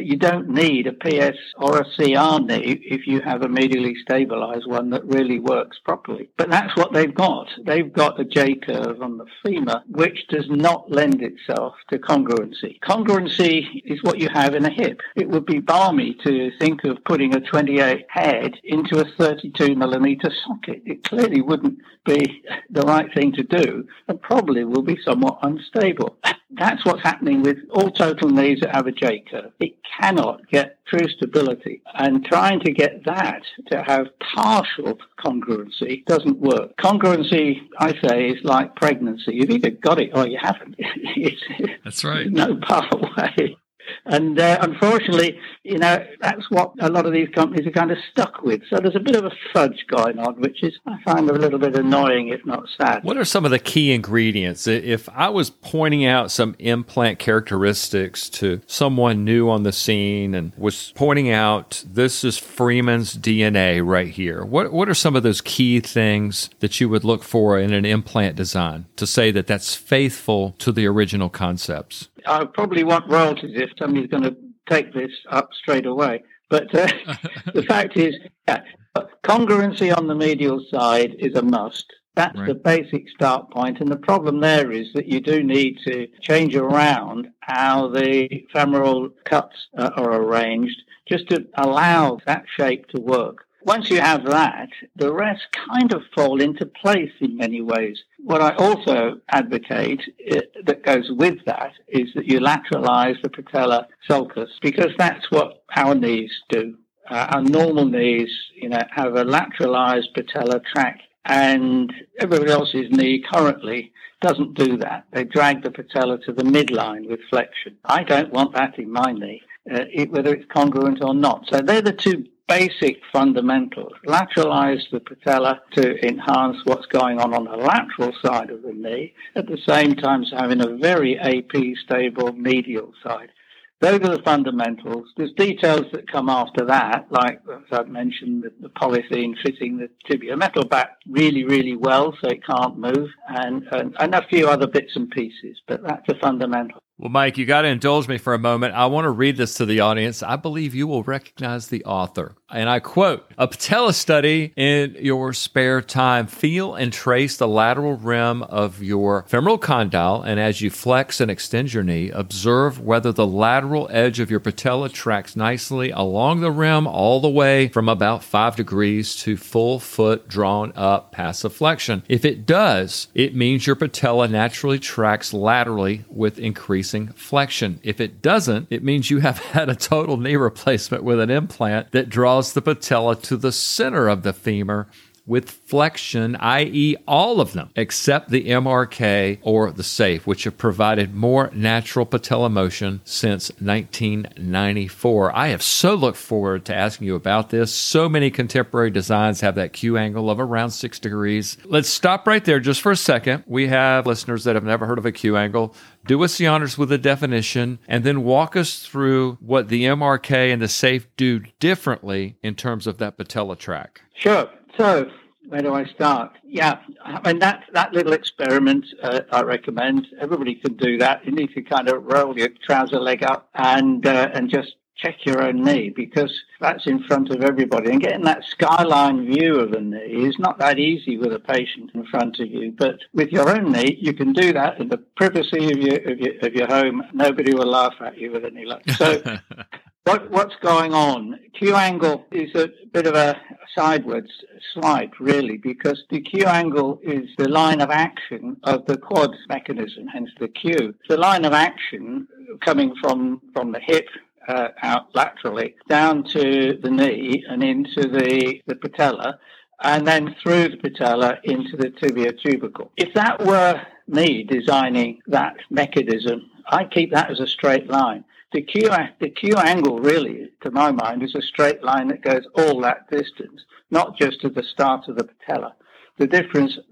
don't need a P S or a C R knee if you have a medially stabilized one that really works properly. But that's what they've got. They've got a J-curve on the femur, which does not lend itself to congruency. Congruency is what you have in a hip. It would be balmy to think of putting a twenty-eight head into a thirty-two millimeter socket. It clearly wouldn't be the right thing to do and probably will be somewhat unstable. That's what's happening with all total knees that have a J-curve. It cannot get true stability. And trying to get that to have partial congruency doesn't work. Congruency, I say, is like pregnancy. You've either got it or you haven't. It's, That's right. No pathway. And uh, unfortunately, you know, that's what a lot of these companies are kind of stuck with. So there's a bit of a fudge going on, which is, I find, a little bit annoying, if not sad. What are some of the key ingredients? If I was pointing out some implant characteristics to someone new on the scene and was pointing out, this is Freeman's D N A right here, what what are some of those key things that you would look for in an implant design to say that that's faithful to the original concepts? I probably want royalties if somebody's going to take this up straight away. But uh, the fact is, yeah, congruency on the medial side is a must. That's right. The basic start point. And the problem there is that you do need to change around how the femoral cuts uh, are arranged just to allow that shape to work. Once you have that, the rest kind of fall into place in many ways. What I also advocate uh, that goes with that is that you lateralize the patella sulcus, because that's what our knees do. Uh, our normal knees, you know, have a lateralized patella track, and everybody else's knee currently doesn't do that. They drag the patella to the midline with flexion. I don't want that in my knee, uh, it, whether it's congruent or not. So they're the two basic fundamentals. Lateralize the patella to enhance what's going on on the lateral side of the knee, at the same time as having a very A P stable medial side. Those are the fundamentals. There's details that come after that, like, as I've mentioned, the, the polythene fitting the tibia metal back really, really well so it can't move, and, and, and a few other bits and pieces, but that's a fundamental. Well, Mike, you got to indulge me for a moment. I want to read this to the audience. I believe you will recognize the author. And I quote, "A patella study in your spare time. Feel and trace the lateral rim of your femoral condyle, and as you flex and extend your knee, observe whether the lateral edge of your patella tracks nicely along the rim all the way from about five degrees to full foot drawn up passive flexion. If it does, it means your patella naturally tracks laterally with increasing flexion. If it doesn't, it means you have had a total knee replacement with an implant that draws the patella to the center of the femur with flexion, that is all of them, except the M R K or the SAFE, which have provided more natural patella motion since nineteen ninety-four. I have so looked forward to asking you about this. So many contemporary designs have that Q angle of around six degrees. Let's stop right there just for a second. We have listeners that have never heard of a Q angle. Do us the honors with a definition, and then walk us through what the M R K and the SAFE do differently in terms of that patella track. Sure. So, where do I start? Yeah, I mean, that, that little experiment uh, I recommend. Everybody can do that. You need to kind of roll your trouser leg up and uh, and just check your own knee, because that's in front of everybody. And getting that skyline view of a knee is not that easy with a patient in front of you. But with your own knee, you can do that in the privacy of your of your, of your home. Nobody will laugh at you with any luck. So what what's going on? Q angle is a bit of a sideways slight, really, because the Q angle is the line of action of the quad mechanism, hence the Q. The line of action coming from, from the hip uh, out laterally down to the knee and into the, the patella, and then through the patella into the tibia tubercle. If that were me designing that mechanism, I keep that as a straight line. The Q, the Q angle, really, to my mind, is a straight line that goes all that distance, not just to the start of the patella. The difference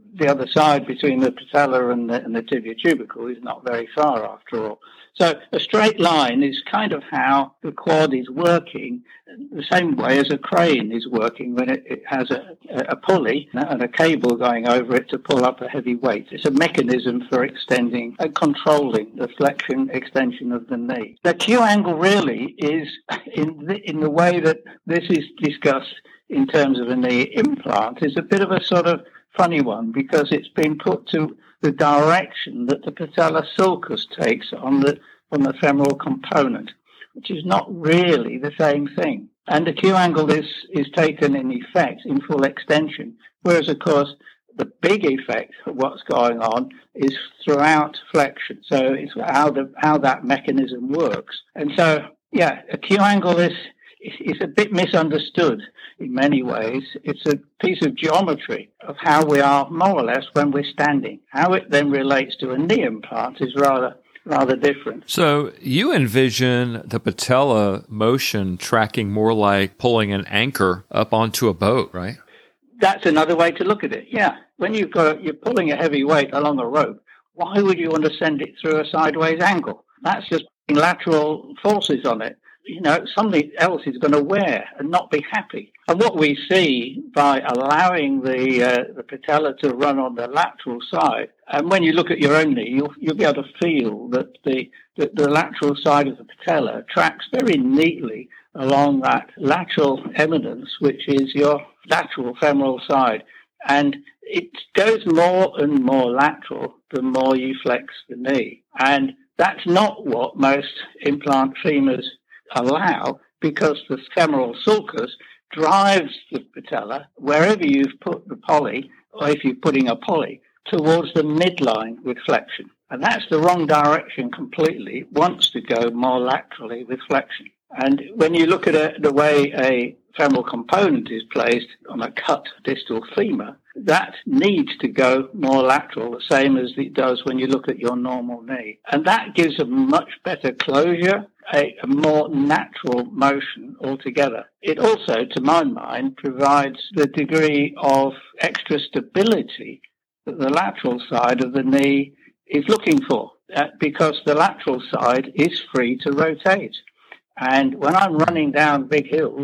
the other side between the patella and the, and the tibia tubercle is not very far after all. So a straight line is kind of how the quad is working, the same way as a crane is working when it, it has a, a pulley and a cable going over it to pull up a heavy weight. It's a mechanism for extending and controlling the flexion extension of the knee. The Q angle really is in the, in the way that this is discussed in terms of a knee implant is a bit of a sort of funny one because it's been put to the direction that the patella sulcus takes on the on the femoral component, which is not really the same thing. And the Q angle is, is taken in effect in full extension, whereas, of course, the big effect of what's going on is throughout flexion. So it's how the how that mechanism works. And so, yeah, a Q angle is is a bit misunderstood in many ways. It's a piece of geometry of how we are more or less when we're standing. How it then relates to a knee implant is rather rather different. So you envision the patella motion tracking more like pulling an anchor up onto a boat, right? That's another way to look at it. Yeah. When you've got you're pulling a heavy weight along a rope, why would you want to send it through a sideways angle? That's just putting lateral forces on it. You know, something else is going to wear and not be happy. And what we see by allowing the uh, the patella to run on the lateral side, and when you look at your own knee, you'll, you'll be able to feel that the, the, the lateral side of the patella tracks very neatly along that lateral eminence, which is your lateral femoral side. And it goes more and more lateral the more you flex the knee. And that's not what most implant femurs allow, because the femoral sulcus drives the patella wherever you've put the poly, or if you're putting a poly, towards the midline with flexion. And that's the wrong direction completely. It wants to go more laterally with flexion. And when you look at it, the way a femoral component is placed on a cut distal femur, that needs to go more lateral, the same as it does when you look at your normal knee. And that gives a much better closure, a, a more natural motion altogether. It also, to my mind, provides the degree of extra stability that the lateral side of the knee is looking for, uh, because the lateral side is free to rotate. And when I'm running down big hills,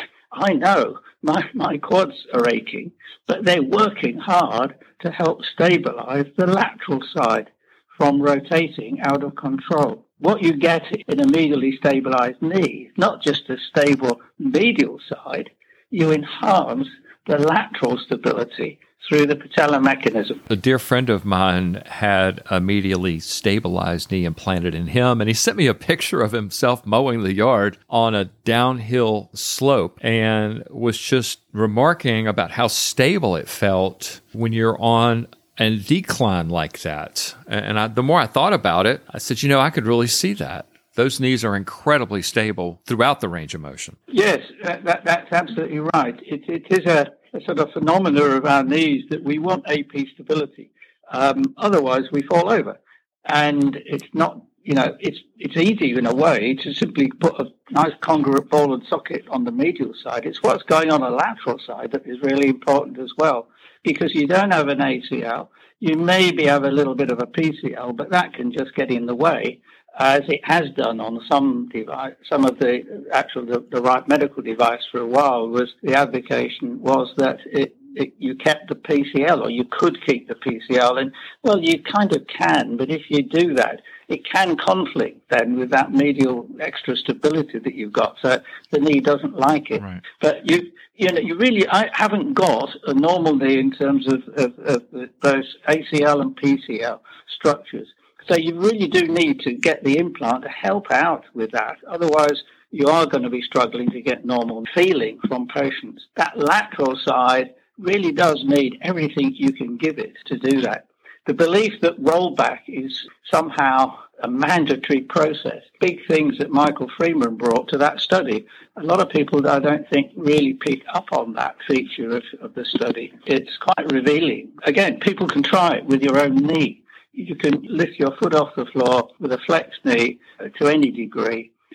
I know my, my quads are aching, but they're working hard to help stabilize the lateral side from rotating out of control. What you get in a medially stabilized knee is not just a stable medial side, you enhance the lateral stability through the patella mechanism. A dear friend of mine had a medially stabilized knee implanted in him, and he sent me a picture of himself mowing the yard on a downhill slope and was just remarking about how stable it felt when you're on a decline like that. And I, the more I thought about it, I said, you know, I could really see that. Those knees are incredibly stable throughout the range of motion. Yes, that, that, that's absolutely right. It, it is a, a sort of phenomena of our knees that we want A P stability. Um, otherwise, we fall over. And it's not, you know, it's it's easy in a way to simply put a nice congruent ball and socket on the medial side. It's what's going on the lateral side that is really important as well, because you don't have an A C L. You maybe have a little bit of a P C L, but that can just get in the way, as it has done on some device, some of the actual the, the right medical device for a while. Was the advocation was that it, it you kept the P C L, or you could keep the P C L, and well, you kind of can, but if you do that, it can conflict then with that medial extra stability that you've got, so the knee doesn't like it. Right. But you you know you really I haven't got a normal knee in terms of, of, of those A C L and P C L structures. So you really do need to get the implant to help out with that. Otherwise, you are going to be struggling to get normal feeling from patients. That lateral side really does need everything you can give it to do that. The belief that rollback is somehow a mandatory process, big things that Michael Freeman brought to that study. A lot of people, I don't think, really pick up on that feature of, of the study. It's quite revealing. Again, people can try it with your own knee. You can lift your foot off the floor with a flexed knee to any degree,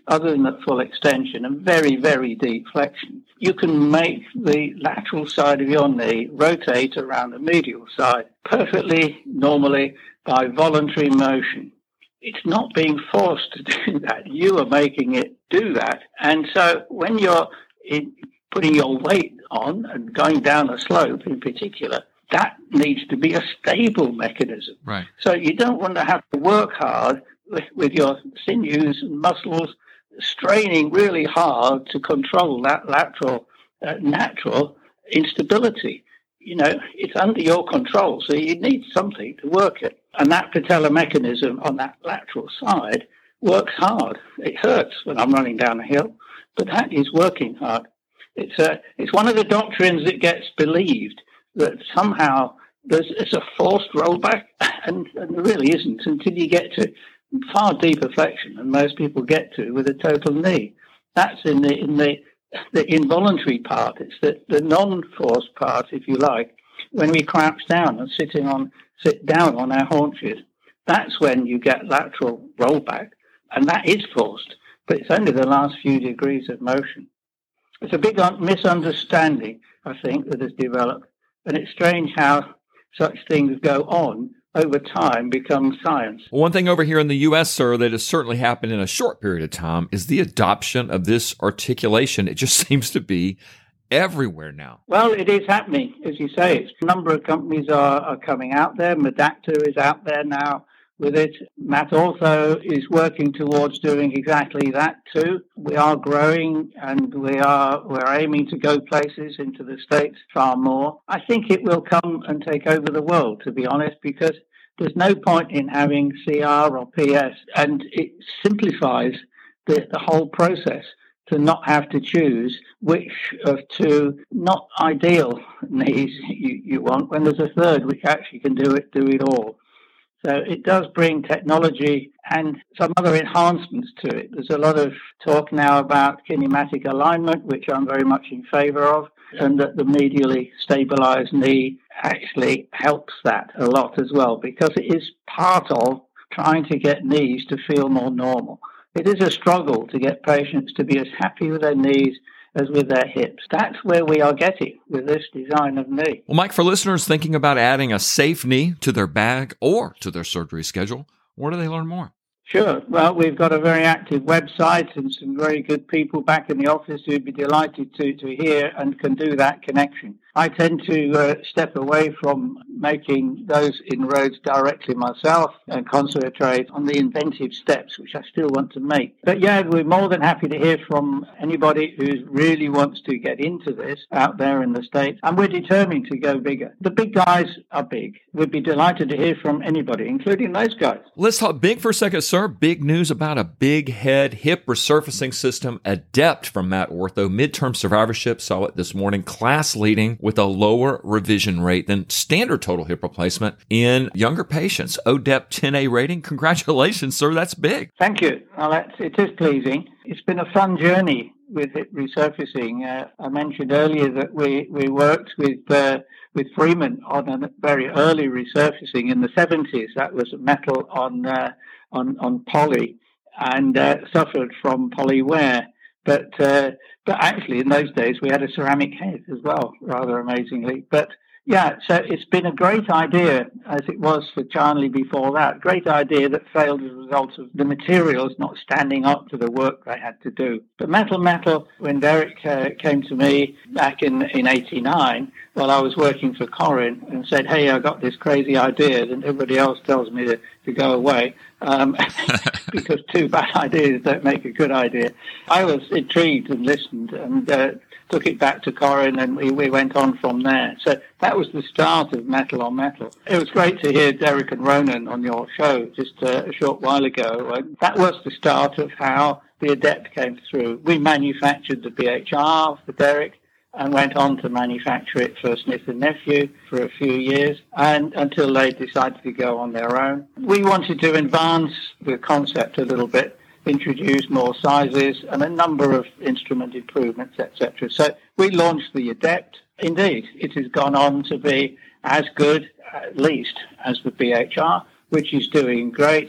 other than at full extension and very, very deep flexion, you can make the lateral side of your knee rotate around the medial side perfectly normally by voluntary motion. It's not being forced to do that. You are making it do that. And so when you're in, putting your weight on and going down a slope in particular, that needs to be a stable mechanism. Right. So you don't want to have to work hard with, with your sinews and muscles straining really hard to control that lateral uh, natural instability. You know, it's under your control, so you need something to work it. And that patellar mechanism on that lateral side works hard. It hurts when I'm running down a hill, but that is working hard. It's a, it's one of the doctrines that gets believed, that somehow there's it's a forced rollback, and, and there really isn't until you get to far deeper flexion than most people get to with a total knee. That's in the in the the involuntary part. It's the, the non-forced part, if you like, when we crouch down and sitting on sit down on our haunches. That's when you get lateral rollback, and that is forced, but it's only the last few degrees of motion. It's a big misunderstanding, I think, that has developed, and it's strange how such things go on over time become science. Well, one thing over here in the U S, sir, that has certainly happened in a short period of time is the adoption of this articulation. It just seems to be everywhere now. Well, it is happening, as you say. It's, a number of companies are, are coming out there. Medacta is out there now with it. Matt also is working towards doing exactly that too. We are growing, and we are we're aiming to go places into the States far more. I think it will come and take over the world, to be honest, because there's no point in having C R or P S, and it simplifies the, the whole process to not have to choose which of two not ideal knees you, you want, when there's a third which actually can do it, do it all. So it does bring technology and some other enhancements to it. There's a lot of talk now about kinematic alignment, which I'm very much in favor of, and that the medially stabilized knee actually helps that a lot as well, because it is part of trying to get knees to feel more normal. It is a struggle to get patients to be as happy with their knees as with their hips. That's where we are getting with this design of knee. Well, Mike, for listeners thinking about adding a safe knee to their bag or to their surgery schedule, where do they learn more? Sure. Well, we've got a very active website and some very good people back in the office who'd be delighted to, to hear and can do that connection. I tend to uh, step away from making those inroads directly myself and concentrate on the inventive steps, which I still want to make. But yeah, we're more than happy to hear from anybody who really wants to get into this out there in the States. And we're determined to go bigger. The big guys are big. We'd be delighted to hear from anybody, including those guys. Let's talk big for a second, sir. Big news about a big head hip resurfacing system, Adept from Matt Ortho. Midterm survivorship saw it this morning, class leading with a lower revision rate than standard total hip replacement in younger patients. O D E P ten A rating. Congratulations, sir. That's big. Thank you. Well, that's, it is pleasing. It's been a fun journey with hip resurfacing. Uh, I mentioned earlier that we, we worked with uh, with Freeman on a very early resurfacing in the seventies. That was metal on uh, on on poly, and uh, suffered from poly wear. But uh, but actually, in those days, we had a ceramic head as well, rather amazingly. But yeah, so it's been a great idea, as it was for Charnley before that. Great idea that failed as a result of the materials not standing up to the work they had to do. But Metal Metal, when Derek uh, came to me back in, in eighty-nine, while I was working for Corin, and said, hey, I got this crazy idea, and everybody else tells me to, to go away, um, because two bad ideas don't make a good idea. I was intrigued and listened, and uh, took it back to Corin, and we, we went on from there. So that was the start of Metal on Metal. It was great to hear Derek and Ronan on your show just uh, a short while ago. And that was the start of how the Adept came through. We manufactured the B H R for Derek and went on to manufacture it for Smith and Nephew for a few years, and until they decided to go on their own. We wanted to advance the concept a little bit, introduce more sizes and a number of instrument improvements, et cetera. So we launched the Adept. Indeed, it has gone on to be as good, at least, as the B H R, which is doing great.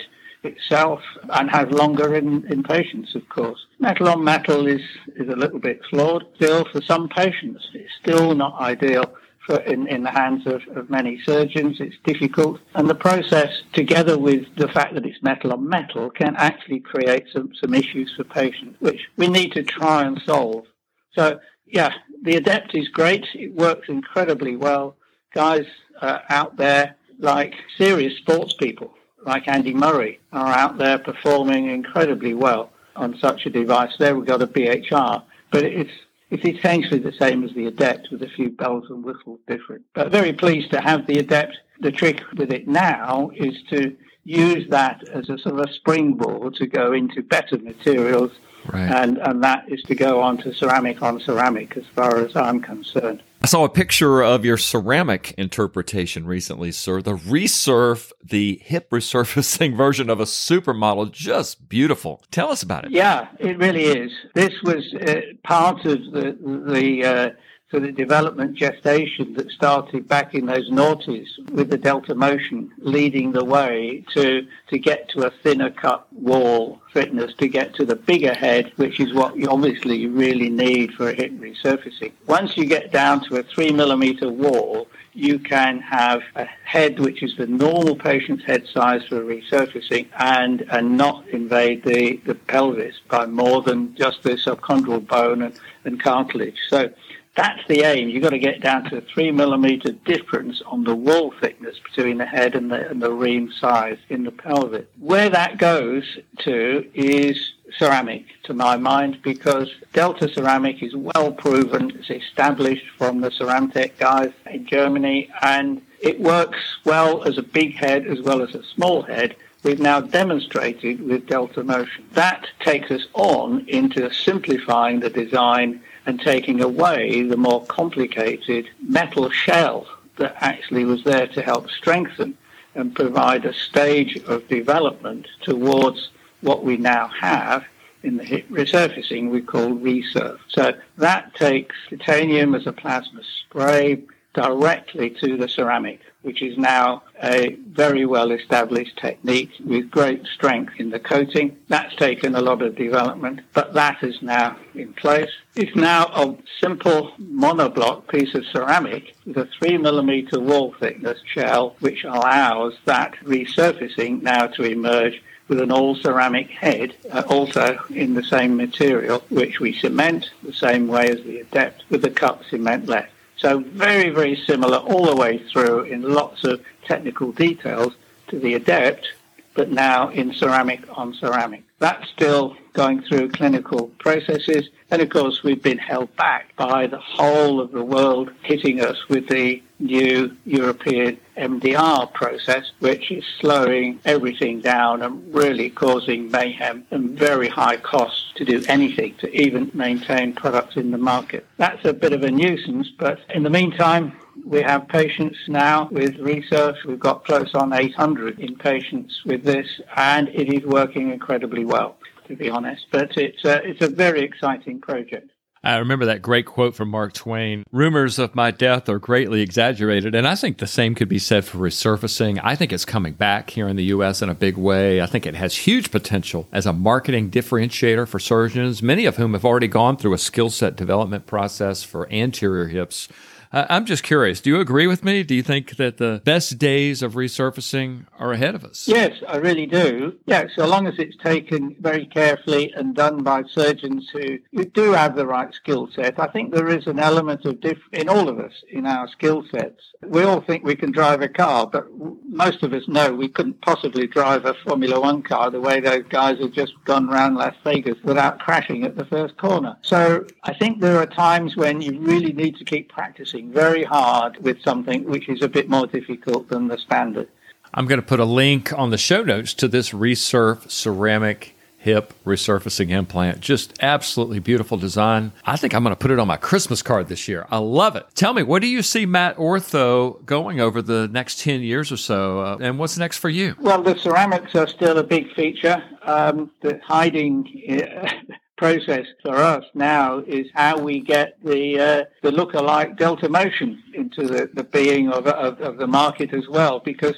itself and has longer in, in patients, of course. Metal on metal is, is a little bit flawed still for some patients. It's still not ideal for in, in the hands of, of many surgeons. It's difficult. And the process, together with the fact that it's metal on metal, can actually create some, some issues for patients, which we need to try and solve. So, yeah, the Adept is great. It works incredibly well. Guys uh, out there, like serious sports people, like Andy Murray, are out there performing incredibly well on such a device. There we've got a B H R, but it's it's essentially the same as the Adept with a few bells and whistles different. But very pleased to have the Adept. The trick with it now is to use that as a sort of a springboard to go into better materials, right. and, and that is to go on to ceramic on ceramic as far as I'm concerned. I saw a picture of your ceramic interpretation recently, sir. The Resurf, the hip resurfacing version of a supermodel, just beautiful. Tell us about it. Yeah, it really is. This was uh, part of the the uh, sort of development gestation that started back in those noughties with the Delta Motion leading the way to to get to a thinner cut wall thickness, to get to the bigger head, which is what you obviously really need for a hip resurfacing. Once you get down to a three millimeter wall, you can have a head which is the normal patient's head size for resurfacing and, and not invade the, the pelvis by more than just the subchondral bone and, and cartilage. So that's the aim. You've got to get down to a three millimeter difference on the wall thickness between the head and the, and the ream size in the pelvis. Where that goes to is ceramic, to my mind, because Delta ceramic is well proven. It's established from the Ceramtech guys in Germany, and it works well as a big head as well as a small head. We've now demonstrated with Delta Motion. That takes us on into simplifying the design and taking away the more complicated metal shell that actually was there to help strengthen and provide a stage of development towards what we now have in the hip resurfacing we call Resurf. So that takes titanium as a plasma spray directly to the ceramic, which is now a very well-established technique with great strength in the coating. That's taken a lot of development, but that is now in place. It's now a simple monoblock piece of ceramic with a three millimeter wall thickness shell, which allows that resurfacing now to emerge with an all-ceramic head, uh, also in the same material, which we cement the same way as the Adept with the cup cement left. So very, very similar all the way through in lots of technical details to the Adept, but now in ceramic on ceramic. That's still going through clinical processes. And of course, we've been held back by the whole of the world hitting us with the new European M D R process, which is slowing everything down and really causing mayhem and very high costs to do anything, to even maintain products in the market. That's a bit of a nuisance, but in the meantime, we have patients now with research. We've got close on eight hundred in patients with this, and it is working incredibly well, to be honest. But it's a, it's a very exciting project. I remember that great quote from Mark Twain, "Rumors of my death are greatly exaggerated." And I think the same could be said for resurfacing. I think it's coming back here in the U S in a big way. I think it has huge potential as a marketing differentiator for surgeons, many of whom have already gone through a skill set development process for anterior hips. Uh, I'm just curious, do you agree with me? Do you think that the best days of resurfacing are ahead of us? Yes, I really do. Yeah, so long as it's taken very carefully and done by surgeons who, who do have the right skill set. I think there is an element of diff- in all of us, in our skill sets. We all think we can drive a car, but most of us know we couldn't possibly drive a Formula One car the way those guys have just gone around Las Vegas without crashing at the first corner. So I think there are times when you really need to keep practicing very hard with something which is a bit more difficult than the standard. I'm going to put a link on the show notes to this Resurf ceramic hip resurfacing implant. Just absolutely beautiful design. I think I'm going to put it on my Christmas card this year. I love it. Tell me, what do you see Matt Ortho going over the next ten years or so? Uh, and what's next for you? Well, the ceramics are still a big feature. Um, the hiding uh, process for us now is how we get the uh, the look-alike Delta Motion into the, the being of, of, of the market as well, because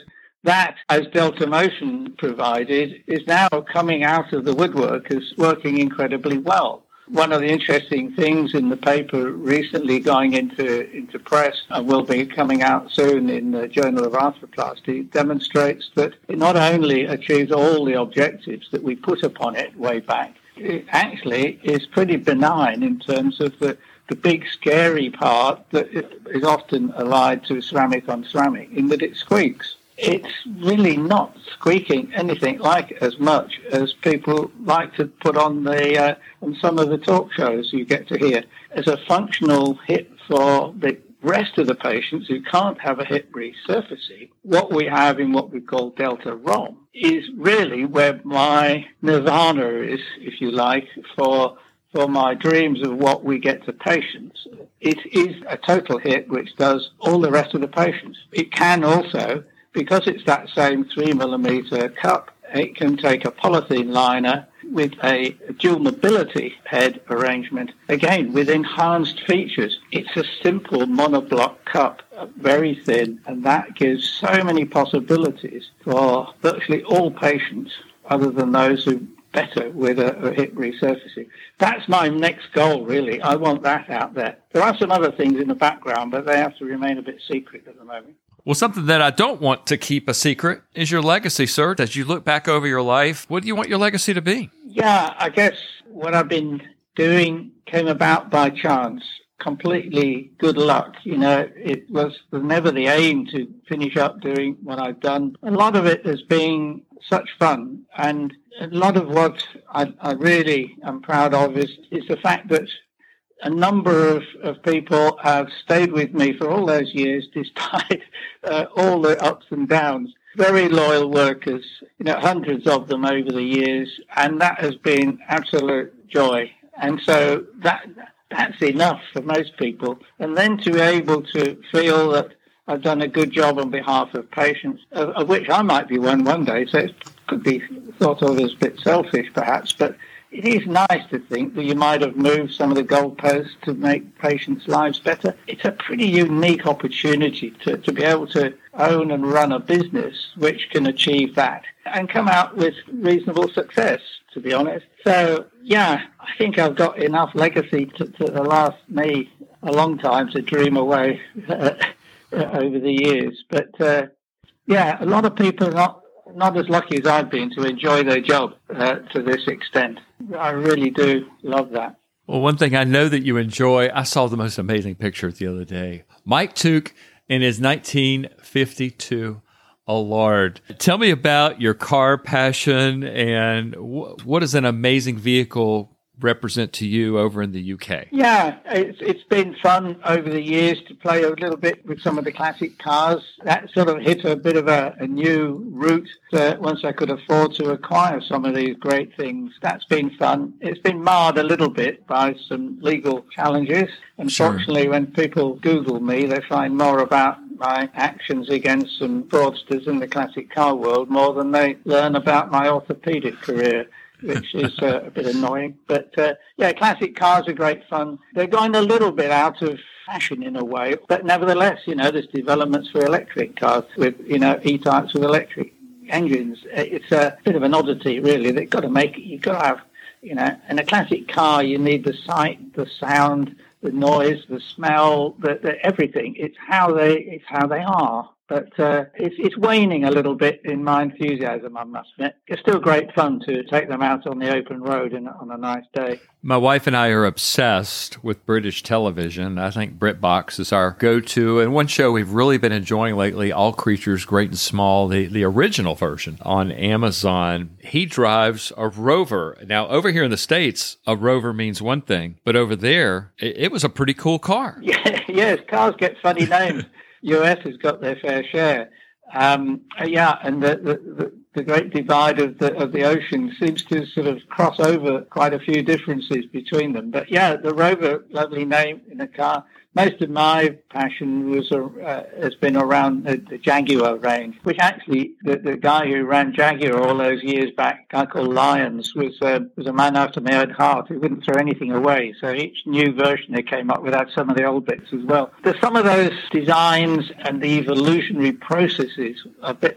that, as Delta Motion provided, is now coming out of the woodwork as working incredibly well. One of the interesting things in the paper recently going into, into press and will be coming out soon in the Journal of Arthroplasty demonstrates that it not only achieves all the objectives that we put upon it way back, it actually is pretty benign in terms of the, the big scary part that is often allied to ceramic on ceramic in that it squeaks. It's really not squeaking anything like as much as people like to put on the uh, on some of the talk shows you get to hear. As a functional hip for the rest of the patients who can't have a hip resurfacing, what we have in what we call Delta ROM is really where my nirvana is, if you like, for for my dreams of what we get to patients. It is a total hip which does all the rest of the patients. It can also, because it's that same three millimeter cup, it can take a polythene liner with a dual mobility head arrangement, again, with enhanced features. It's a simple monoblock cup, very thin, and that gives so many possibilities for virtually all patients, other than those who better with a, a hip resurfacing. That's my next goal, really. I want that out there. There are some other things in the background, but they have to remain a bit secret at the moment. Well, something that I don't want to keep a secret is your legacy, sir. As you look back over your life, what do you want your legacy to be? Yeah, I guess what I've been doing came about by chance. Completely good luck. You know, it was never the aim to finish up doing what I've done. A lot of it has been such fun, and a lot of what I, I really am proud of is, is the fact that a number of, of people have stayed with me for all those years, despite uh, all the ups and downs. Very loyal workers, you know, hundreds of them over the years, and that has been absolute joy. And so that that's enough for most people. And then to be able to feel that I've done a good job on behalf of patients, of, of which I might be one one day, so it could be thought of as a bit selfish perhaps, but it is nice to think that you might have moved some of the goalposts to make patients' lives better. It's a pretty unique opportunity to, to be able to own and run a business which can achieve that and come out with reasonable success, to be honest. So, yeah, I think I've got enough legacy to, to last me a long time to dream away uh, over the years. But, uh, yeah, a lot of people are not not as lucky as I've been to enjoy their job uh, to this extent. I really do love that. Well, one thing I know that you enjoy, I saw the most amazing picture the other day. Mike Tuch in his nineteen fifty-two Allard. Tell me about your car passion and w- what does an amazing vehicle represent to you over in the U K? Yeah, it's it's been fun over the years to play a little bit with some of the classic cars. That sort of hit a bit of a, a new route uh, once I could afford to acquire some of these great things. That's been fun. It's been marred a little bit by some legal challenges. Unfortunately, sure. When people Google me, they find more about my actions against some fraudsters in the classic car world more than they learn about my orthopedic career, which is uh, a bit annoying. But, uh, yeah, classic cars are great fun. They're going a little bit out of fashion in a way. But nevertheless, you know, there's developments for electric cars with, you know, E-types with electric engines. It's a bit of an oddity, really. They've got to make it. You've got to have, you know, in a classic car, you need the sight, the sound, the noise, the smell, the, the everything. It's how they, it's how they are. But uh, it's, it's waning a little bit in my enthusiasm, I must admit. It's still great fun to take them out on the open road in, on a nice day. My wife and I are obsessed with British television. I think BritBox is our go-to. And one show we've really been enjoying lately, All Creatures Great and Small, the, the original version on Amazon. He drives a Rover. Now, over here in the States, a Rover means one thing. But over there, it, it was a pretty cool car. Yeah, yes, cars get funny names. U S has got their fair share. Um, yeah, and the, the, the great divide of the of the ocean seems to sort of cross over quite a few differences between them. But yeah, the Rover, lovely name in a car. Most of my passion was uh, has been around the, the Jaguar range, which actually the, the guy who ran Jaguar all those years back, a guy called Lyons, was uh, was a man after my own heart who wouldn't throw anything away. So each new version they came up with had some of the old bits as well. There's some of those designs and the evolutionary processes, a bit like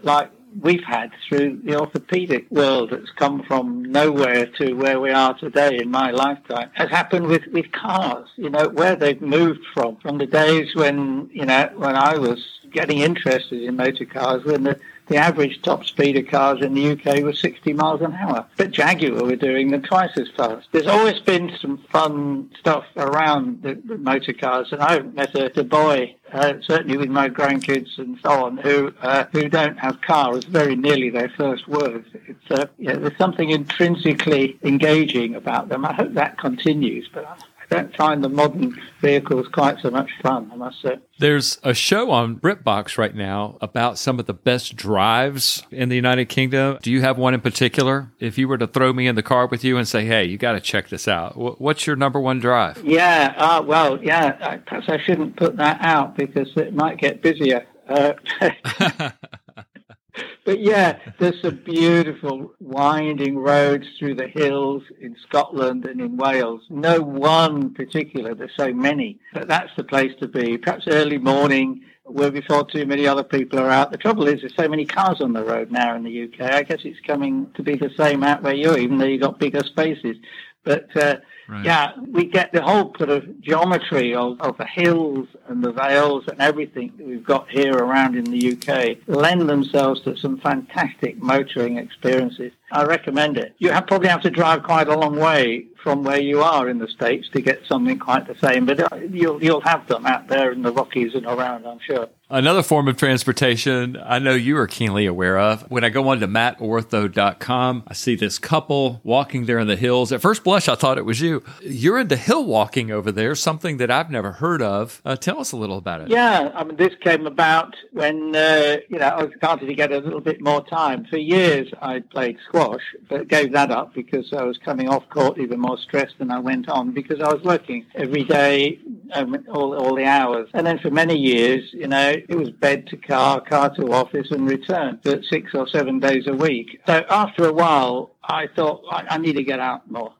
we've had through the orthopedic world that's come from nowhere to where we are today in my lifetime has happened with, with cars, you know, where they've moved from, from the days when, you know, when I was getting interested in motor cars, when the, the average top speed of cars in the U K was sixty miles an hour. But Jaguar were doing them twice as fast. There's always been some fun stuff around the, the motor cars, and I haven't met a, a boy, uh, certainly with my grandkids and so on, who uh, who don't have cars very nearly their first words. It's uh, yeah, there's something intrinsically engaging about them. I hope that continues, but I don't find the modern vehicles quite so much fun, I must say. There's a show on BritBox right now about some of the best drives in the United Kingdom. Do you have one in particular? If you were to throw me in the car with you and say, hey, you got to check this out, what's your number one drive? Yeah, uh, well, yeah, perhaps I shouldn't put that out because it might get busier. Uh, But yeah, there's some beautiful winding roads through the hills in Scotland and in Wales. No one particular, there's so many. But that's the place to be. Perhaps early morning, where before too many other people are out. The trouble is there's so many cars on the road now in the U K. I guess it's coming to be the same out where you are, even though you've got bigger spaces. But uh, right. yeah, we get the whole sort of geometry of, of the hills and the vales and everything that we've got here around in the U K lend themselves to some fantastic motoring experiences. I recommend it. You have, probably have to drive quite a long way from where you are in the States to get something quite the same, but you'll you'll have them out there in the Rockies and around, I'm sure. Another form of transportation I know you are keenly aware of. When I go on to matt ortho dot com, I see this couple walking there in the hills. At first blush, I thought it was you. You're into hill walking over there, something that I've never heard of. Uh, tell us a little about it. Yeah, I mean, this came about when, uh, you know, I started to get a little bit more time. For years, I played squash, but gave that up because I was coming off court even more stressed than I went on because I was working every day, um, all, all the hours. And then for many years, you know, it was bed to car, car to office and return for six or seven days a week. So after a while, I thought, I, I need to get out more.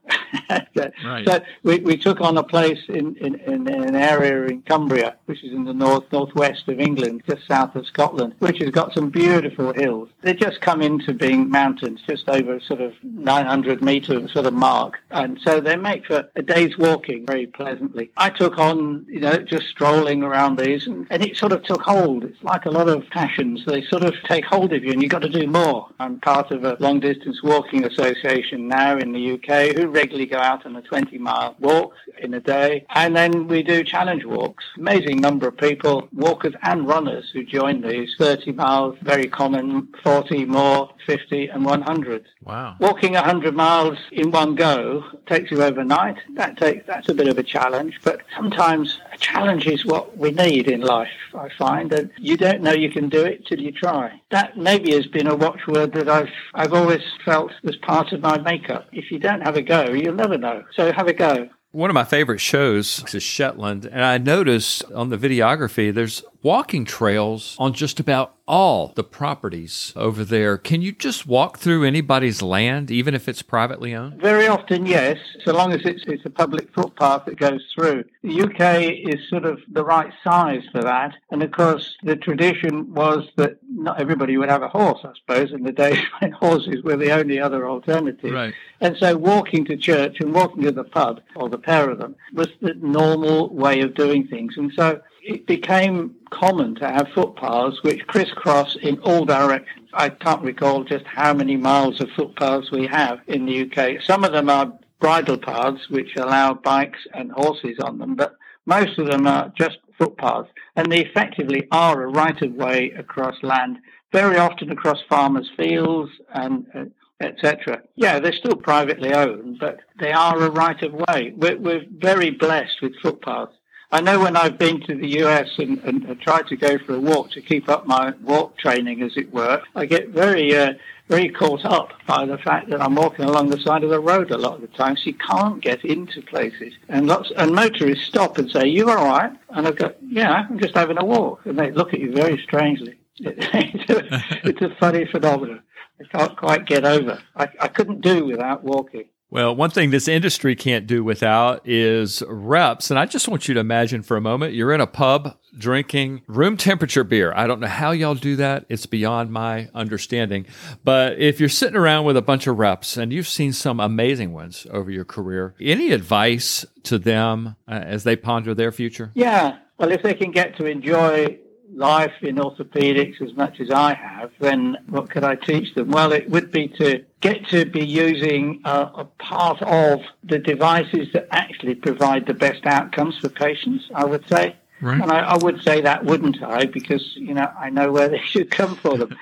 so right. so we, we took on a place in, in, in an area in Cumbria, which is in the north northwest of England, just south of Scotland, which has got some beautiful hills. They just come into being mountains, just over sort of nine hundred metre sort of mark. And so they make for a day's walking very pleasantly. I took on, you know, just strolling around these, and, and it sort of took hold. It's like a lot of passions. They sort of take hold of you, and you've got to do more. I'm part of a long-distance walking association now in the U K who regularly go out on a twenty mile walk in a day, and then we do challenge walks. Amazing number of people, walkers and runners, who join these. thirty miles, very common, forty more, fifty and one hundred. Wow. Walking one hundred miles in one go takes you overnight. That takes that's a bit of a challenge, but sometimes a challenge is what we need in life, I find, and you don't know you can do it till you try. That maybe has been a watchword that I've I've always felt was part of my makeup. If you don't have a go, you'll never know. So have a go. One of my favorite shows is Shetland, and I noticed on the videography there's walking trails on just about all the properties over there. Can you just walk through anybody's land, even if it's privately owned? Very often, yes, so long as it's, it's a public footpath that goes through. The U K is sort of the right size for that, and of course the tradition was that not everybody would have a horse, I suppose, in the days when horses were the only other alternative. Right. And so walking to church and walking to the pub, or the pair of them, was the normal way of doing things. And so it became common to have footpaths which crisscross in all directions. I can't recall just how many miles of footpaths we have in the U K. Some of them are bridle paths which allow bikes and horses on them, but most of them are just footpaths, and they effectively are a right-of-way across land, very often across farmers' fields and uh, et cetera. Yeah, they're still privately owned, but they are a right-of-way. We're, we're very blessed with footpaths. I know when I've been to the U S and, and, and tried to go for a walk to keep up my walk training, as it were, I get very, uh, very caught up by the fact that I'm walking along the side of the road a lot of the time, so you can't get into places. And lots and motorists stop and say, "You all right?" And I go, "Yeah, I'm just having a walk." And they look at you very strangely. It's a, it's a funny phenomenon. I can't quite get over. I, I couldn't do without walking. Well, one thing this industry can't do without is reps. And I just want you to imagine for a moment, you're in a pub drinking room temperature beer. I don't know how y'all do that. It's beyond my understanding. But if you're sitting around with a bunch of reps and you've seen some amazing ones over your career, any advice to them uh, as they ponder their future? Yeah. Well, if they can get to enjoy life in orthopedics as much as I have, then what could I teach them? Well, it would be to get to be using uh, a part of the devices that actually provide the best outcomes for patients, I would say. Right. And I, I would say that, wouldn't I? Because, you know, I know where they should come for them.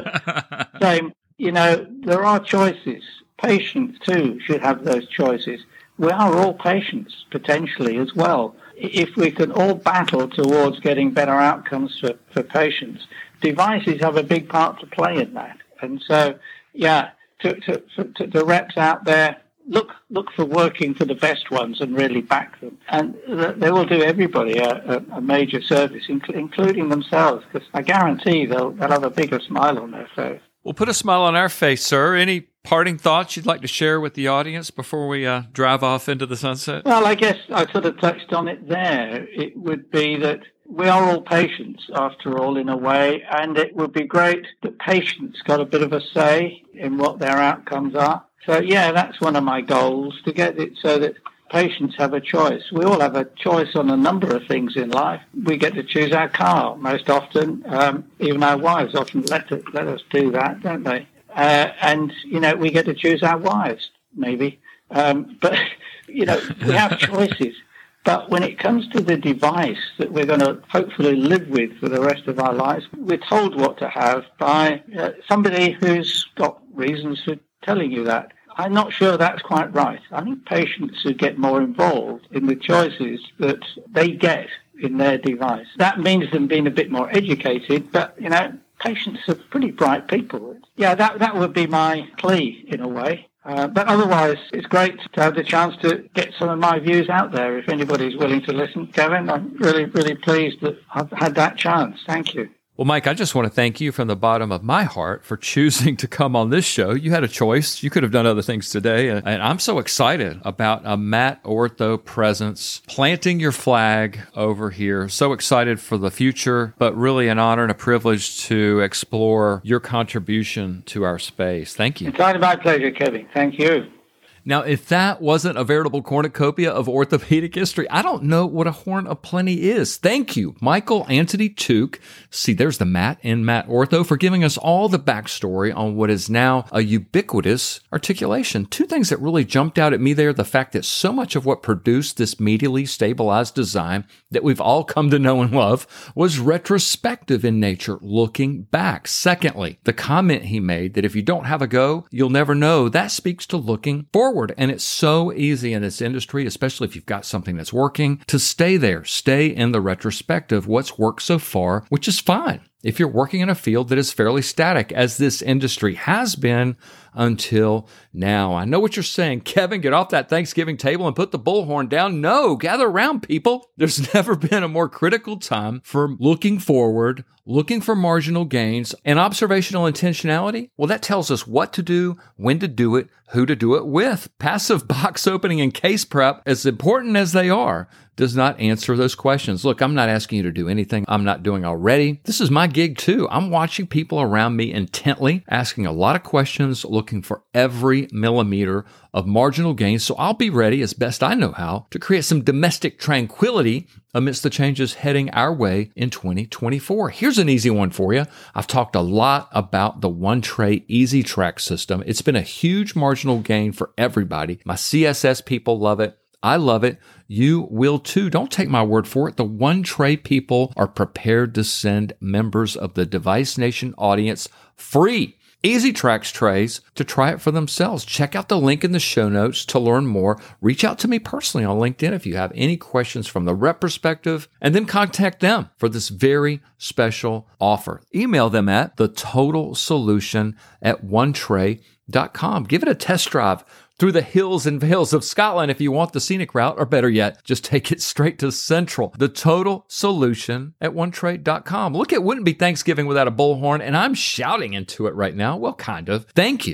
But same, you know, there are choices. Patients, too, should have those choices. We are all patients, potentially, as well. If we can all battle towards getting better outcomes for, for patients, devices have a big part to play in that. And so, yeah, to, to, to the reps out there, look look for working for the best ones and really back them. And they will do everybody a, a major service, including themselves, because I guarantee they'll, they'll have a bigger smile on their face. Well, put a smile on our face, sir. Any parting thoughts you'd like to share with the audience before we uh, drive off into the sunset? Well, I guess I sort of touched on it there. It would be that we are all patients, after all, in a way, and it would be great that patients got a bit of a say in what their outcomes are. So, yeah, that's one of my goals, to get it so that patients have a choice. We all have a choice on a number of things in life. We get to choose our car most often. Um, even our wives often let, it, let us do that, don't they? Uh, and, you know, we get to choose our wives, maybe. Um, but, you know, we have choices. But when it comes to the device that we're going to hopefully live with for the rest of our lives, we're told what to have by uh, somebody who's got reasons for telling you that. I'm not sure that's quite right. I think patients should get more involved in the choices that they get in their device. That means them being a bit more educated, but, you know, patients are pretty bright people. Yeah, that that would be my plea, in a way. Uh, but otherwise, it's great to have the chance to get some of my views out there. If anybody's willing to listen, Kevin, I'm really, really pleased that I've had that chance. Thank you. Well, Mike, I just want to thank you from the bottom of my heart for choosing to come on this show. You had a choice. You could have done other things today. And I'm so excited about a Matt Ortho presence, planting your flag over here. So excited for the future, but really an honor and a privilege to explore your contribution to our space. Thank you. It's my pleasure, Kevin. Thank you. Now, if that wasn't a veritable cornucopia of orthopedic history, I don't know what a horn of plenty is. Thank you, Michael Anthony Tuke. See, there's the Matt in Matt Ortho for giving us all the backstory on what is now a ubiquitous articulation. Two things that really jumped out at me there, the fact that so much of what produced this medially stabilized design that we've all come to know and love was retrospective in nature, looking back. Secondly, the comment he made that if you don't have a go, you'll never know, that speaks to looking forward. And it's so easy in this industry, especially if you've got something that's working, to stay there, stay in the retrospective, what's worked so far, which is fine if you're working in a field that is fairly static, as this industry has been until now. I know what you're saying. Kevin, get off that Thanksgiving table and put the bullhorn down. No, gather around, people. There's never been a more critical time for looking forward, looking for marginal gains, and observational intentionality. Well, that tells us what to do, when to do it, who to do it with. Passive box opening and case prep, as important as they are, does not answer those questions. Look, I'm not asking you to do anything I'm not doing already. This is my gig too. I'm watching people around me intently, asking a lot of questions, looking for every millimeter of marginal gain. So I'll be ready as best I know how to create some domestic tranquility amidst the changes heading our way in twenty twenty-four. Here's an easy one for you. I've talked a lot about the OneTray Easy Track system. It's been a huge marginal gain for everybody. My C S S people love it. I love it. You will too. Don't take my word for it. The OneTray people are prepared to send members of the Device Nation audience free Easy Tracks trays to try it for themselves. Check out the link in the show notes to learn more. Reach out to me personally on LinkedIn if you have any questions from the rep perspective, and then contact them for this very special offer. Email them at the total solution at one tray dot com. Give it a test drive through the hills and vales of Scotland if you want the scenic route, or better yet, just take it straight to Central. The total solution at one tray dot com. Look, it wouldn't be Thanksgiving without a bullhorn, and I'm shouting into it right now. Well, kind of. Thank you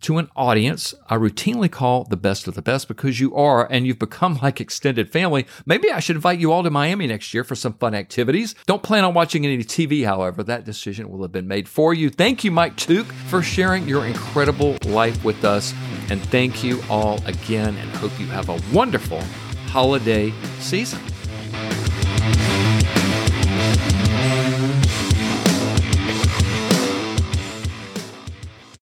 to an audience I routinely call the best of the best because you are, and you've become like extended family. Maybe I should invite you all to Miami next year for some fun activities. Don't plan on watching any T V, however. That decision will have been made for you. Thank you, Mike Took, for sharing your incredible life with us. And thank you all again, and hope you have a wonderful holiday season.